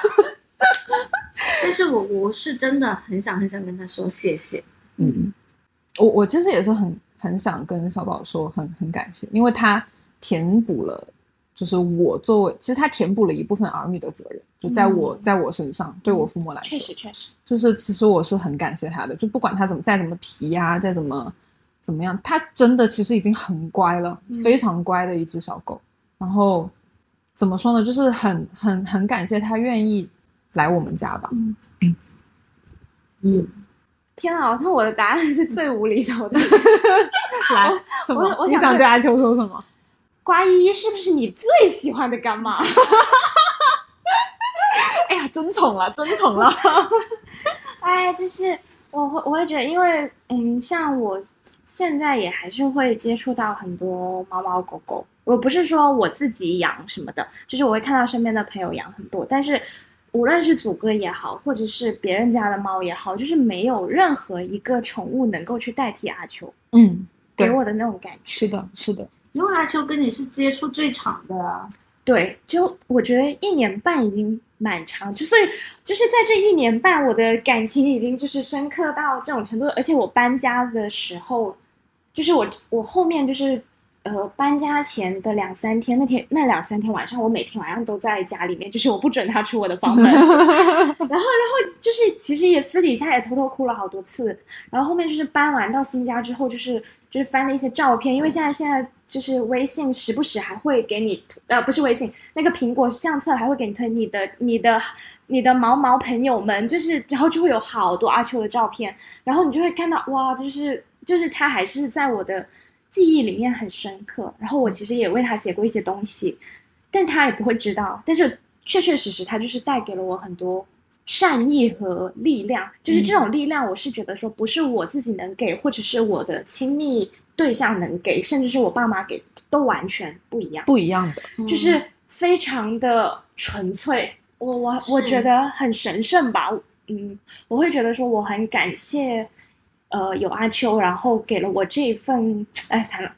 但是我我是真的很想很想跟他说谢谢。 嗯，我我其实也是很很想跟小宝说很很感谢，因为他填补了，就是我作为其实他填补了一部分儿女的责任，就在我、嗯、在我身上，对我父母来说， 确实确实， 就是其实我是很感谢他的，就不管他怎么再怎么皮呀、啊，再怎么怎么样，他真的其实已经很乖了，嗯、非常乖的一只小狗。然后怎么说呢，就是很很很感谢他愿意来我们家吧。 嗯嗯嗯，天啊，那我的答案是最无厘头的。 来，什么？ 我我想你想对阿秋说什么？ 瓜依依是不是你最喜欢的干妈？ 哎呀，真宠了，真宠了！ 哎，就是我会我会觉得，因为嗯，像我现在也还是会接触到很多猫猫狗狗。我不是说我自己养什么的，就是我会看到身边的朋友养很多，但是无论是祖哥也好，或者是别人家的猫也好，就是没有任何一个宠物能够去代替阿秋。 嗯， 给我的那种感觉。 是的，是的。 因为阿秋跟你是接触最长的啊。 对，就我觉得一年半已经蛮长，就所以就是在这一年半，我的感情已经就是深刻到这种程度，而且我搬家的时候，就是我我后面就是呃搬家前的两三天，那天那两三天晚上，我每天晚上都在家里面，就是我不准他出我的房门，然后然后就是就是其实也私底下也偷偷哭了好多次，然后后面就是搬完到新家之后，就是就是翻了一些照片，因为现在现在就是微信时不时还会给你呃不是微信，那个苹果相册还会给你推你的你的你的毛毛朋友们，就是然后就会有好多阿秋的照片，然后你就会看到哇，就是就是他还是在我的记忆里面很深刻，然后我其实也为他写过一些东西，但他也不会知道，但是确确实实他就是带给了我很多善意和力量，就是这种力量我是觉得说不是我自己能给，或者是我的亲密对象能给，甚至是我爸妈给，都完全不一样， 不一样的， 就是非常的纯粹，我我我觉得很神圣吧，嗯，我会觉得说我很感谢呃有阿秋，然后给了我这一份，哎惨了，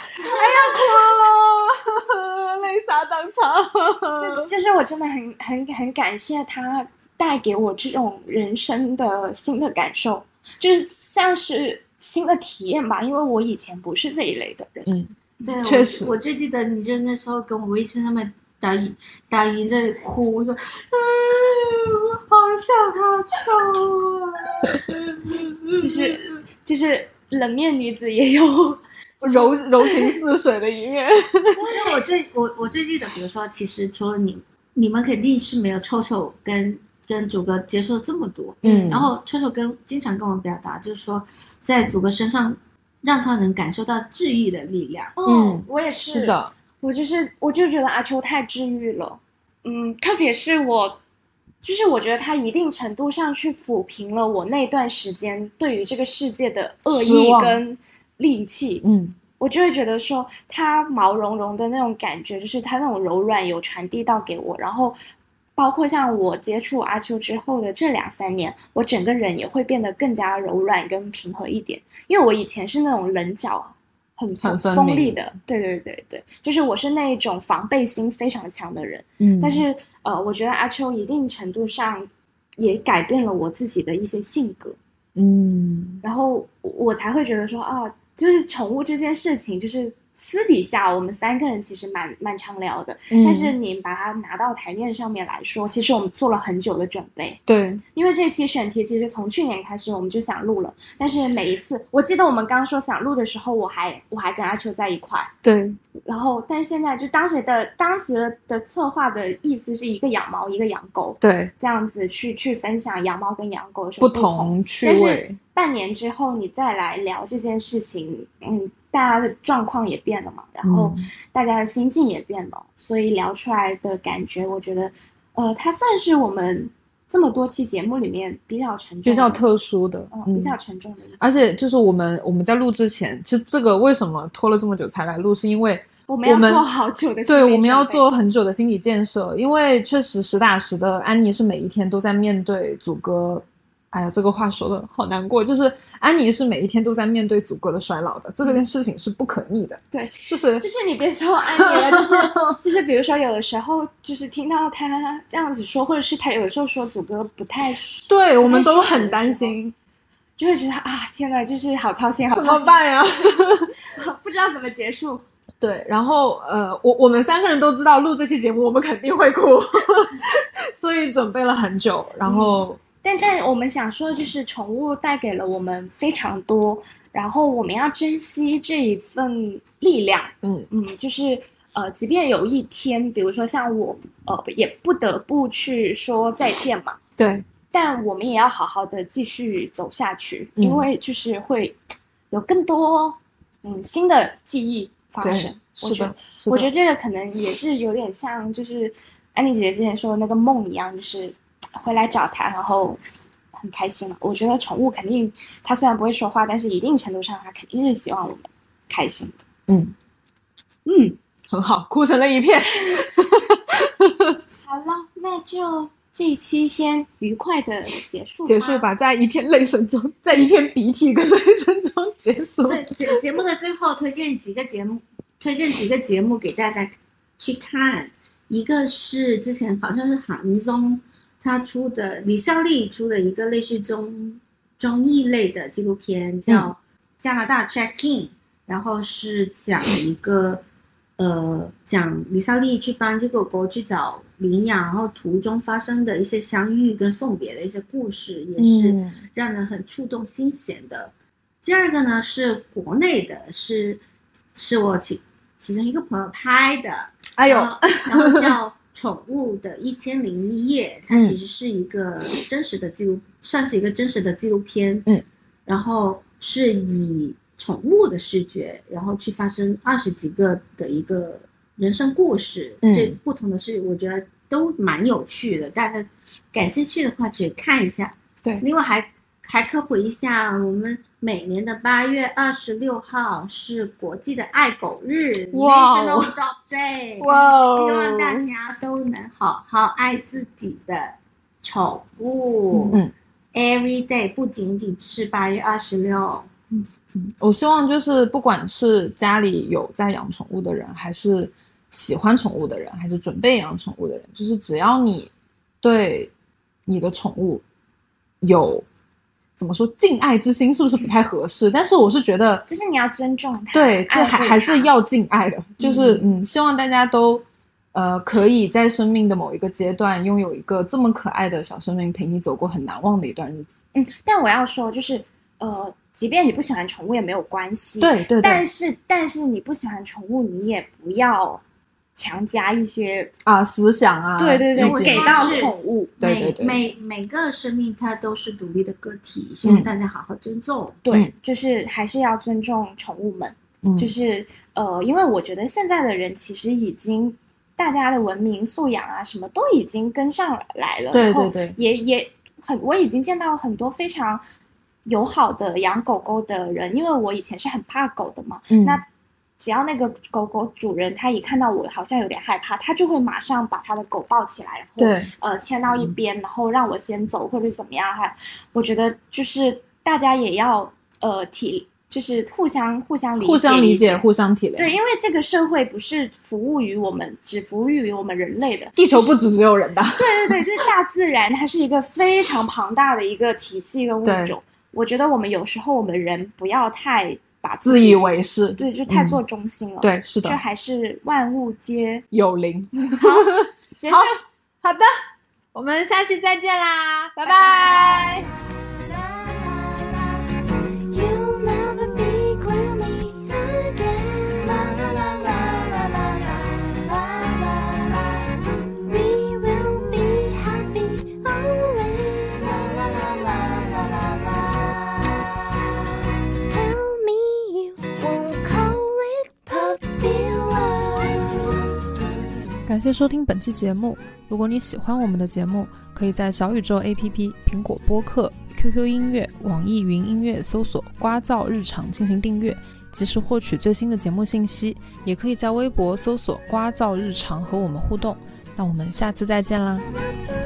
哭了，泪洒当场。 就就是我真的很很很感谢他带给我这种人生的新的感受，就是像是新的体验吧，因为我以前不是这一类的人。 嗯， 对， 确实我，我最记得你就那时候跟我微信上面打语打语音在那里哭，我说，嗯，我好想阿秋啊， 就是就是冷面女子也有柔柔情似水的一面。 因为我最我我最记得，比如说，其实除了你，你们肯定是没有臭臭跟跟祖哥接触了这么多， 嗯然后臭臭跟经常跟我表达，就是说在祖哥身上让他能感受到治愈的力量。 嗯，我也是是的， 我就是我就觉得阿秋太治愈了，嗯，特别是我，就是我觉得他一定程度上去抚平了我那段时间对于这个世界的恶失望意跟戾气， 嗯我就会觉得说他毛茸茸的那种感觉，就是他那种柔软有传递到给我，然后包括像我接触阿秋之后的这两三年，我整个人也会变得更加柔软跟平和一点，因为我以前是那种棱角很很分明锋利的，对对对对，就是我是那一种防备心非常强的人， 嗯， 但是呃，我觉得阿秋一定程度上也改变了我自己的一些性格， 嗯然后我才会觉得说啊，就是宠物这件事情，就是私底下我们三个人其实蛮蛮常聊的， 嗯但是你把它拿到台面上面来说，其实我们做了很久的准备。 对， 因为这期选题其实从去年开始我们就想录了，但是每一次，我记得我们刚说想录的时候，我还我还跟阿秋在一块， 对， 然后但是现在就当时的当时的策划的意思是一个养猫一个养狗， 对， 这样子去去分享养猫跟养狗有什么不同同趣但是味， 半年之后你再来聊这件事情，嗯，大家的状况也变了嘛，然后嗯大家的心境也变了，所以聊出来的感觉，我觉得，呃，它算是我们这么多期节目里面比较沉重的、 比较特殊的， 嗯，比较沉重的一期。 而且就是我们我们在录之前，其实这个为什么拖了这么久才来录，是因为我们要我们做好久的心理对，我们要准备做很久的心理建设，因为确实实打实的，安妮是每一天都在面对祖哥。哎呀，这个话说的好难过，就是安妮是每一天都在面对祖哥的衰老的，这个件事情是不可逆的。 对， 就是就是你别说安妮了，就是就是比如说有的时候就是听到他这样子说，或者是他有的时候说祖哥不太对我们都不太舒服很担的时候心， 就会觉得啊，天哪，就是好操心，好怎操心， 么办呀？ 不知道怎么结束。 对，然后呃，我我们三个人都知道录这期节目我们肯定会哭，所以准备了很久，然后。 但但我们想说的就是宠物带给了我们非常多，然后我们要珍惜这一份力量。 嗯嗯，就是呃，即便有一天，比如说像我呃，也不得不去说再见嘛， 对， 但我们也要好好的继续走下去， 嗯因为就是会有更多嗯新的记忆发对生。我觉得是的，是的我觉得这个可能也是有点像，就是安妮姐姐之前说的那个梦一样，就是回来找她，然后很开心嘛。我觉得宠物肯定，它虽然不会说话，但是一定程度上，它肯定是希望我们开心的。 嗯嗯， 很好，哭成了一片。 好了，那就这一期先愉快的结束， 结束。吧，在一片泪水中，在一片鼻涕跟泪水中结束。 这节节目的最后推荐几个节目，推荐几个节目给大家去看。一个是之前好像是韩综他出的，李孝利出的一个类似综综艺类的纪录片，叫《加拿大 Check In》，然后是讲一个呃讲李孝利去帮这个狗去找领养，然后途中发生的一些相遇跟送别的一些故事，也是让人很触动心弦的。嗯、第二个呢是国内的，是是我其其中一个朋友拍的， 哎呦， 然后叫宠物的一千零一夜，它其实是一个真实的记录，嗯、算是一个真实的纪录片。嗯，然后是以宠物的视觉，然后去发生二十几个的一个人生故事。嗯，这不同的是，我觉得都蛮有趣的，大家感兴趣的话可以看一下。对，另外还还科普一下，我们每年的八月二十六号是国际的爱狗日 ，National Dog Day。哇，希望大家都能好好爱自己的宠物。嗯 ，Every day 不仅仅是八月二十六。 嗯，我希望就是不管是家里有在养宠物的人，还是喜欢宠物的人，还是准备养宠物的人，就是只要你对你的宠物有怎么说敬爱之心，是不是不太合适？但是我是觉得， 就是你要尊重它， 对，这还还是要敬爱的。就是嗯，希望大家都呃可以在生命的某一个阶段，拥有一个这么可爱的小生命陪你走过很难忘的一段日子。 嗯，但我要说就是呃。即便你不喜欢宠物也没有关系， 对 对, 对， 但是但是你不喜欢宠物，你也不要强加一些啊思想啊， 对对对，给到宠物， 对对对，每每个生命它都是独立的个体，希望大家好好尊重。 嗯、对、嗯，就是还是要尊重宠物们，嗯、就是呃，因为我觉得现在的人其实已经大家的文明素养啊，什么都已经跟上来了， 对对对， 也也很，我已经见到很多非常友好的养狗狗的人，因为我以前是很怕狗的嘛，嗯、那只要那个狗狗主人他一看到我好像有点害怕，他就会马上把他的狗抱起来，然后对呃牵到一边，然后让我先走或者怎么样。还我觉得就是大家也要呃体就是互相互相理解互相理解互相体谅。 对，因为这个社会不是服务于我们，只服务于我们人类的， 地球不只只有人的。 对对对，就是大自然它是一个非常庞大的一个体系跟物种。我觉得我们有时候我们人不要太把自以为是， 对，就太做中心了。 嗯、对，是的， 就还是万物皆有灵。 好，结束。 好，好的，我们下期再见啦，拜拜。 感谢收听本期节目。如果你喜欢我们的节目，可以在小宇宙 A P P、苹果播客、Q Q 音乐、网易云音乐搜索“呱噪日常”进行订阅，及时获取最新的节目信息。也可以在微博搜索“呱噪日常”和我们互动。那我们下次再见啦。